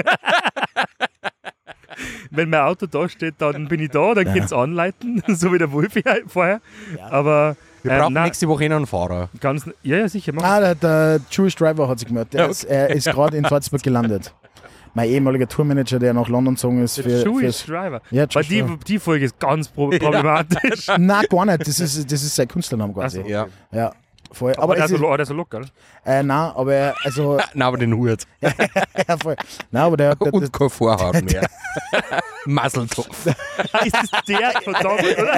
Wenn mein Auto da steht, dann bin ich da, dann Ja. könnt ihr anleiten, so wie der Wolfi vorher. Aber Wir ähm, brauchen nein, nächste Woche eh noch einen Fahrer. ganz, ja, ja, sicher. Mach. Ah, der, der Jewish Driver hat sich gemeldet. Der Ja, ist, er ist gerade in Salzburg gelandet. Mein ehemaliger Tourmanager, der nach London gezogen ist. Der Für, Jewish fürs, Driver. Ja, Weil Jewish die, Driver. die Folge ist ganz pro problematisch. Nein, gar nicht. Das ist, das ist sein Künstlernamen quasi. Ach so. Ja. Ja, voll. Aber, Aber, der es ist ist, so, oh, der ist so locker. äh, nein, aber er, also, Nein, aber den Hut. ja, voll. Nein, aber der, der, der, Und kein Vorhaar mehr. Masseltopf. Ist das der von damals, oder?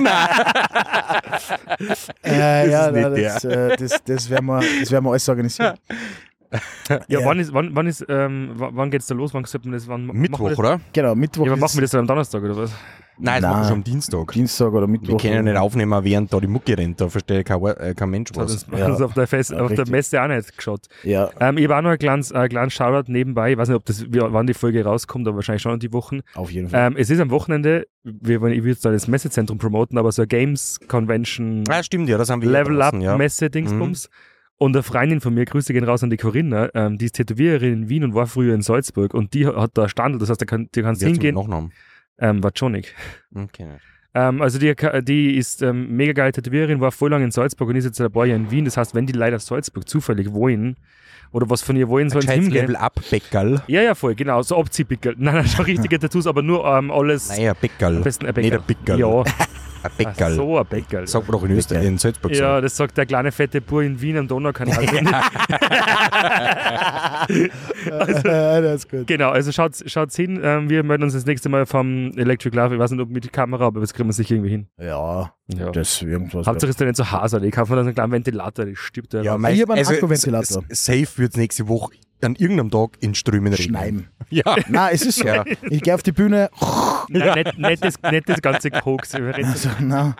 äh, ja, ist nicht nein, das, äh, das, das werden wir, das werden wir alles organisieren. Ja, Ja. wann ist, wann, wann ist, ähm, wann wann geht's da los? Wann sollte man das, wann machen wir Mittwoch, das? oder? Genau, Mittwoch. Ja, aber machen ist wir das dann am Donnerstag, oder was? Nein, das Nein. machen wir schon am Dienstag. Dienstag oder Mittwoch. Wir können ja nicht aufnehmen, während da die Mucke rennt. Da versteht kein, äh, kein Mensch Das hat was. uns, Ja. uns auf, der Fest, Ja, auf der richtig. Messe auch nicht geschaut. Ja, Ähm, ich habe auch noch ein kleines, ein kleines Shoutout nebenbei. Ich weiß nicht, ob das, wie, wann die Folge rauskommt, aber wahrscheinlich schon in die Wochen. auf jeden Fall. Ähm, es ist am Wochenende, wir wollen, ich will jetzt da das Messezentrum promoten, aber so eine Games Convention Ah, stimmt, ja, das haben wir Level Up draußen, ja. Messe Dingsbums. Und eine Freundin von mir, Grüße gehen raus an die Corinna, ähm, die ist Tätowiererin in Wien und war früher in Salzburg und die hat da Standel, das heißt, da kann, die kannst Wer zum hingehen. Nachnamen? Ähm, war Jonik. Okay. Ähm, also die, die ist ähm, mega geile Tätowiererin, war voll lang in Salzburg und ist jetzt seit ein paar Jahren in Wien. Das heißt, wenn die leider Salzburg zufällig wollen oder was von ihr wollen, sollen sie Scheiß hingehen. Level Up Bäckerl. Ja, ja, voll, genau. So Abziehpickel. Nein, nein, schon richtige Tattoos, aber nur ähm, alles. Nein, ein Bäckerl. Am besten ein Nicht Bäckerl. ein Bäckerl. Ja, Ein ach Bäckerl. so ein Bäckerl. Sagt man doch in Österreich, in Salzburg so. Ja, das sagt der kleine fette Bur in Wien am Donaukanal. das ist gut. Genau, also schaut, schaut's hin. Ähm, wir melden uns das nächste Mal vom Electric Love. Ich weiß nicht, ob mit der Kamera, aber das kriegen wir sicher irgendwie hin. Ja, Ja. das irgendwas. Hauptsache ist da nicht so hasert. Ich kaufe mir dann so einen kleinen Ventilator, das stirbt ja. Ja, raus. meist, Ich hab einen also, Akku-Ventilator. s- Safe wird es nächste Woche an irgendeinem Tag in Strömen regnen. Schneiden. Ja. Nein, es ist so. Ja. Ich gehe auf die Bühne. Nein, nicht, nicht, das, nicht das ganze Koks. Wir reden- Also, na.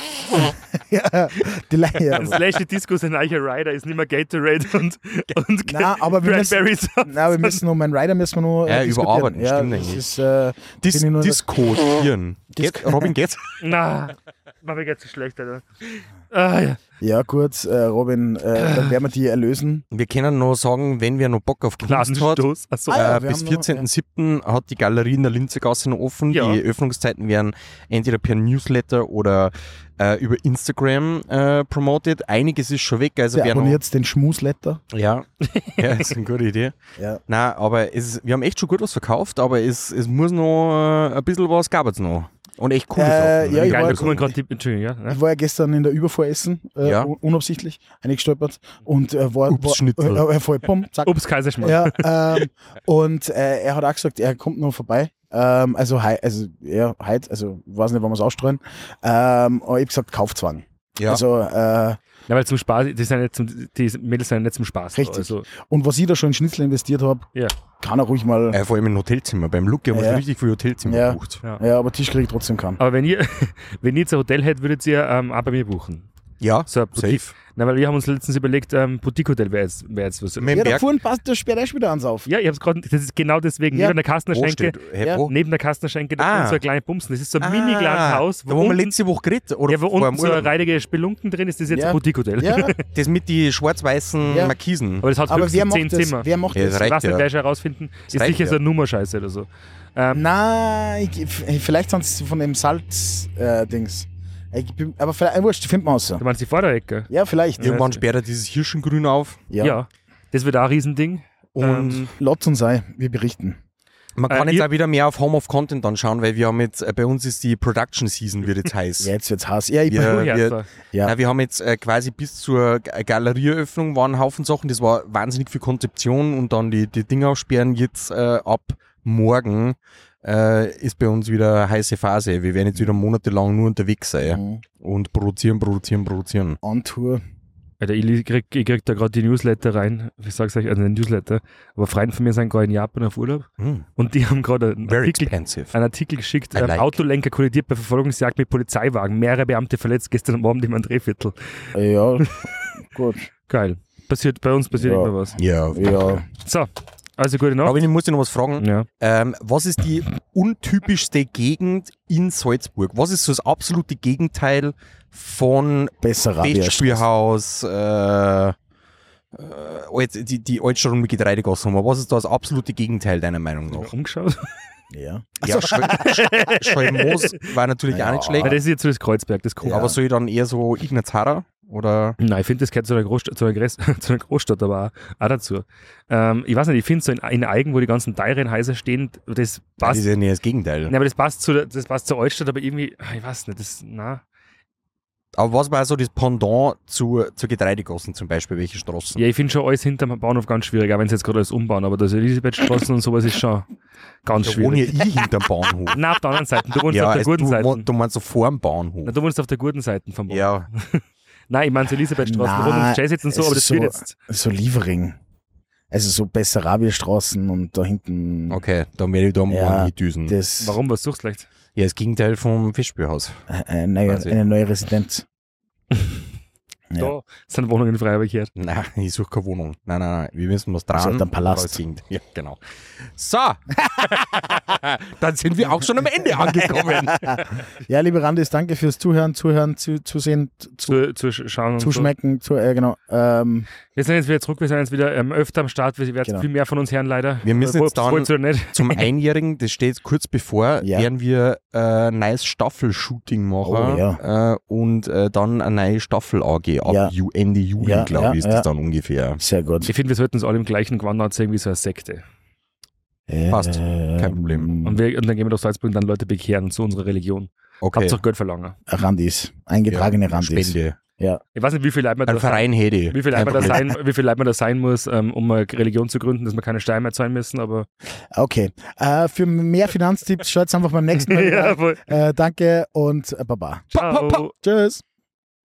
ja, die Leiche. Ein Slashy Disco, sein eicher Rider ist nicht mehr Gatorade und, und Nein, aber wir müssen, Cranberry Sauce. nein, wir müssen noch meinen Rider müssen wir noch äh, Ja, diskutieren. überarbeiten, Ja, stimmt das eigentlich. ist, äh, Dis bin ich nur- Diskutieren. Dis- Geht, Robin, geht's? Na, mir geht's so schlecht, Alter. Ah, ja. Ja, gut, äh, Robin, äh, dann werden wir die erlösen. Wir können noch sagen, wenn wer noch Bock auf Kunst hat, Nasenstoß. Achso. Ah, ja, äh, wir bis haben noch- vierzehnten siebten hat die Galerie in der Linzegasse noch offen. Ja. Die Öffnungszeiten werden entweder per Newsletter oder äh, über Instagram äh, promoted. Einiges ist schon weg. Also Wer wer noch, abonniert den Schmusletter? ja, ja, ist eine gute Idee. Ja. Nein, aber es ist, wir haben echt schon gut was verkauft, aber es, es muss noch äh, ein bisschen was gab es noch. Und echt coole Äh, Sachen. ja, ich Geil, war- da kommen gerade die. Entschuldigung, ja. ne? Ich war ja gestern in der Überfuhr essen, äh, Ja. un- unabsichtlich, eingestolpert und äh, war, Ups, war Schnitzel. äh, äh, voll, bumm, zack. Ups, Kaiserschmarrn. Ja, ähm, und äh, er hat auch gesagt, er kommt noch vorbei. Ähm, also, hei, also ja, heute, also ich weiß nicht, wann wir es ausstreuen. Ähm, aber ich habe gesagt, Kaufzwang. Ja. Also, äh, Ja, weil zum Spaß, die, sind nicht zum, die Mädels sind nicht zum Spaß. da, Richtig. Also, und was ich da schon in Schnitzel investiert habe, Ja. kann er ruhig mal. Äh, vor allem im Hotelzimmer. Beim Lucky haben wir Ja. schon richtig viel Hotelzimmer Ja. gebucht. ja. Ja, aber Tisch kriege ich trotzdem keinen. Aber wenn ihr, wenn ihr jetzt ein Hotel hättet, würdet ihr ähm, auch bei mir buchen. Ja, So ein Boutique. safe. Nein, weil wir haben uns letztens überlegt, ähm, Boutique-Hotel wäre jetzt, wär jetzt was. Mit dem Ja, da Berg. vorhin passt der sperrt erst wieder ans auf. Ja, ich hab's gerade, das ist genau deswegen. Ja. Neben der Wo Kastnerschenke, steht? Hä, Ja. wo? neben der Kastnerschenke, da Ah. ist so ein kleiner Bumsen. Das ist so ein Ah, mini kleines Haus, Da, wo wir unten, letzte Woche geredet oder ja, wo vor dem unten so eine Urlaub. reidige Spelunken drin ist, das ist jetzt Ja. ein Boutique-Hotel. Ja, Das mit die schwarz-weißen Ja. Markisen. Aber das hat aber wer höchstens zehn macht das? Zimmer. Wer macht Ja, das? das Ich reicht weiß nicht, ja. gleich herausfinden. Ist reicht sicher ja. so eine Nummerscheiße oder so. Ähm, Nein, ich, vielleicht sind es von dem Salz-Dings. Ich bin- aber vielleicht, äh, wurscht, finden wir raus. du meinst die Vorderecke? Ja, vielleicht. Irgendwann Ja. sperrt er dieses Hirschengrün auf. Ja. Ja. Das wird auch ein Riesending. Und Ähm, Lotz und sei, wir berichten. Man kann Äh, jetzt ihr- auch wieder mehr auf Home of Content anschauen, weil wir haben jetzt, äh, bei uns ist die Production Season, wird jetzt heiß. Ja, jetzt wird's heiß. Ja, ich Wir- bin, wir- wir, ja. Ja, wir haben jetzt äh, quasi bis zur G- Galerieeröffnung waren ein Haufen Sachen, das war wahnsinnig viel Konzeption und dann die, die Dinge aufsperren. Jetzt äh, ab morgen äh, ist bei uns wieder eine heiße Phase. Wir werden jetzt wieder monatelang nur unterwegs sein Mhm. und produzieren, produzieren, produzieren. On Tour. Alter, ich krieg, ich krieg da gerade die Newsletter rein. Ich sag's euch, also den Newsletter. Aber Freunde von mir sind gerade in Japan auf Urlaub Mm, und die haben gerade einen very Artikel, expensive. einen Artikel geschickt. I Ähm, like. Autolenker kollidiert bei Verfolgungsjagd mit Polizeiwagen. Mehrere Beamte verletzt gestern am Abend im Drehviertel. Ja, gut. Geil. Passiert, bei uns passiert Ja. immer was. Ja, Ja. So, also gute Nacht. aber ich muss dich noch was fragen. Ja. Ähm, was ist die untypischste Gegend in Salzburg? Was ist so das absolute Gegenteil von Besser Rabia. Festspielhaus, äh, äh, alt, die, die Altstadt und Getreidegasse haben? Was ist da das absolute Gegenteil deiner Meinung nach? Umgeschaut. Ja. Ja, Schal- Schalmoos war natürlich Ja. auch nicht schlecht, Weil das ist jetzt so das Kreuzberg, das kommt. Ja. aber soll ich dann eher so Ignaz Harrer oder? Nein, ich finde, das gehört zu einer Großstadt, zu einer, Gres- zu einer Großstadt aber auch, auch dazu. Ähm, ich weiß nicht, ich finde so in, in Eigen, wo die ganzen teuren Häuser stehen, das Das passt. ist ja nicht das Gegenteil. Nein, aber das passt, zu, der- das passt zur Altstadt, aber irgendwie, ah, ich weiß nicht, das, na. Aber was war so das Pendant zu, zu Getreidegassen zum Beispiel? Welche Straßen? Ja, ich finde schon alles hinterm Bahnhof ganz schwierig, auch wenn sie jetzt gerade alles umbauen, aber das Elisabethstraßen und sowas ist schon ganz Da wohne schwierig. ja ich hinterm Bahnhof. Nein, auf der anderen Seite, du wohnst ja, auf der also guten du, Seite. du meinst so vor dem Bahnhof. Na, du wohnst auf der guten Seite vom Bahnhof. Ja, Nein, ich meine zur Elisabethstraße, da wohnen Nein, uns Jazz und so, es aber das ist wird so- jetzt. So Liefering. Also so Bessarabia-Straßen und da hinten. okay, dann werde ich da morgen Ja, hindüsen. Das, Warum, was suchst du vielleicht? Ja, das Gegenteil vom Festspielhaus. äh, Eine neue, Weiß ich. eine neue Residenz. Ja. Da sind Wohnungen frei, habe ich gehört. Nein, ich suche keine Wohnung. Nein, nein, nein. Wir müssen was dran. So, der Palast. aber es ging- Ja, genau. So. Dann sind wir auch schon am Ende angekommen. Ja, liebe Randis, danke fürs Zuhören, Zuhören, zu, Zusehen, zu, Zu, zu schauen und so. Zuschmecken. Zu, äh, genau. Ähm, Wir sind jetzt wieder zurück, wir sind jetzt wieder ähm, öfter am Start, wir werden Genau. viel mehr von uns hören leider. Wir müssen Ob- jetzt dann- wollt's oder nicht. Zum Einjährigen, das steht kurz bevor, Ja. werden wir äh, ein neues Staffelshooting machen Oh, ja. äh, und äh, dann eine neue Staffel A G ab Ja. Ju- Ende Juli, Ja, glaube ja, ich, ist ja. das dann ungefähr. sehr gut. Ich finde, wir sollten uns alle im gleichen Gewand anziehen wie so eine Sekte. Passt. Ähm, Kein Problem. Und, wir, und dann gehen wir nach Salzburg und dann Leute bekehren zu unserer Religion. Okay, Hauptsache Geld verlangen. Randis. Eingetragene ja, Randis. Spende. Ja. Ich weiß nicht, wie viel Leute man da Ein Verein hätte ich. Wie viel Kein Leute man da Problem. sein, wie viel Leute man da sein muss, ähm, um eine Religion zu gründen, dass wir keine Steuern mehr zahlen müssen, aber Okay. Äh, für mehr Finanztipps schaut einfach beim nächsten Mal. ja, rein. voll. Äh, danke und äh, Baba. Ciao. Tschüss.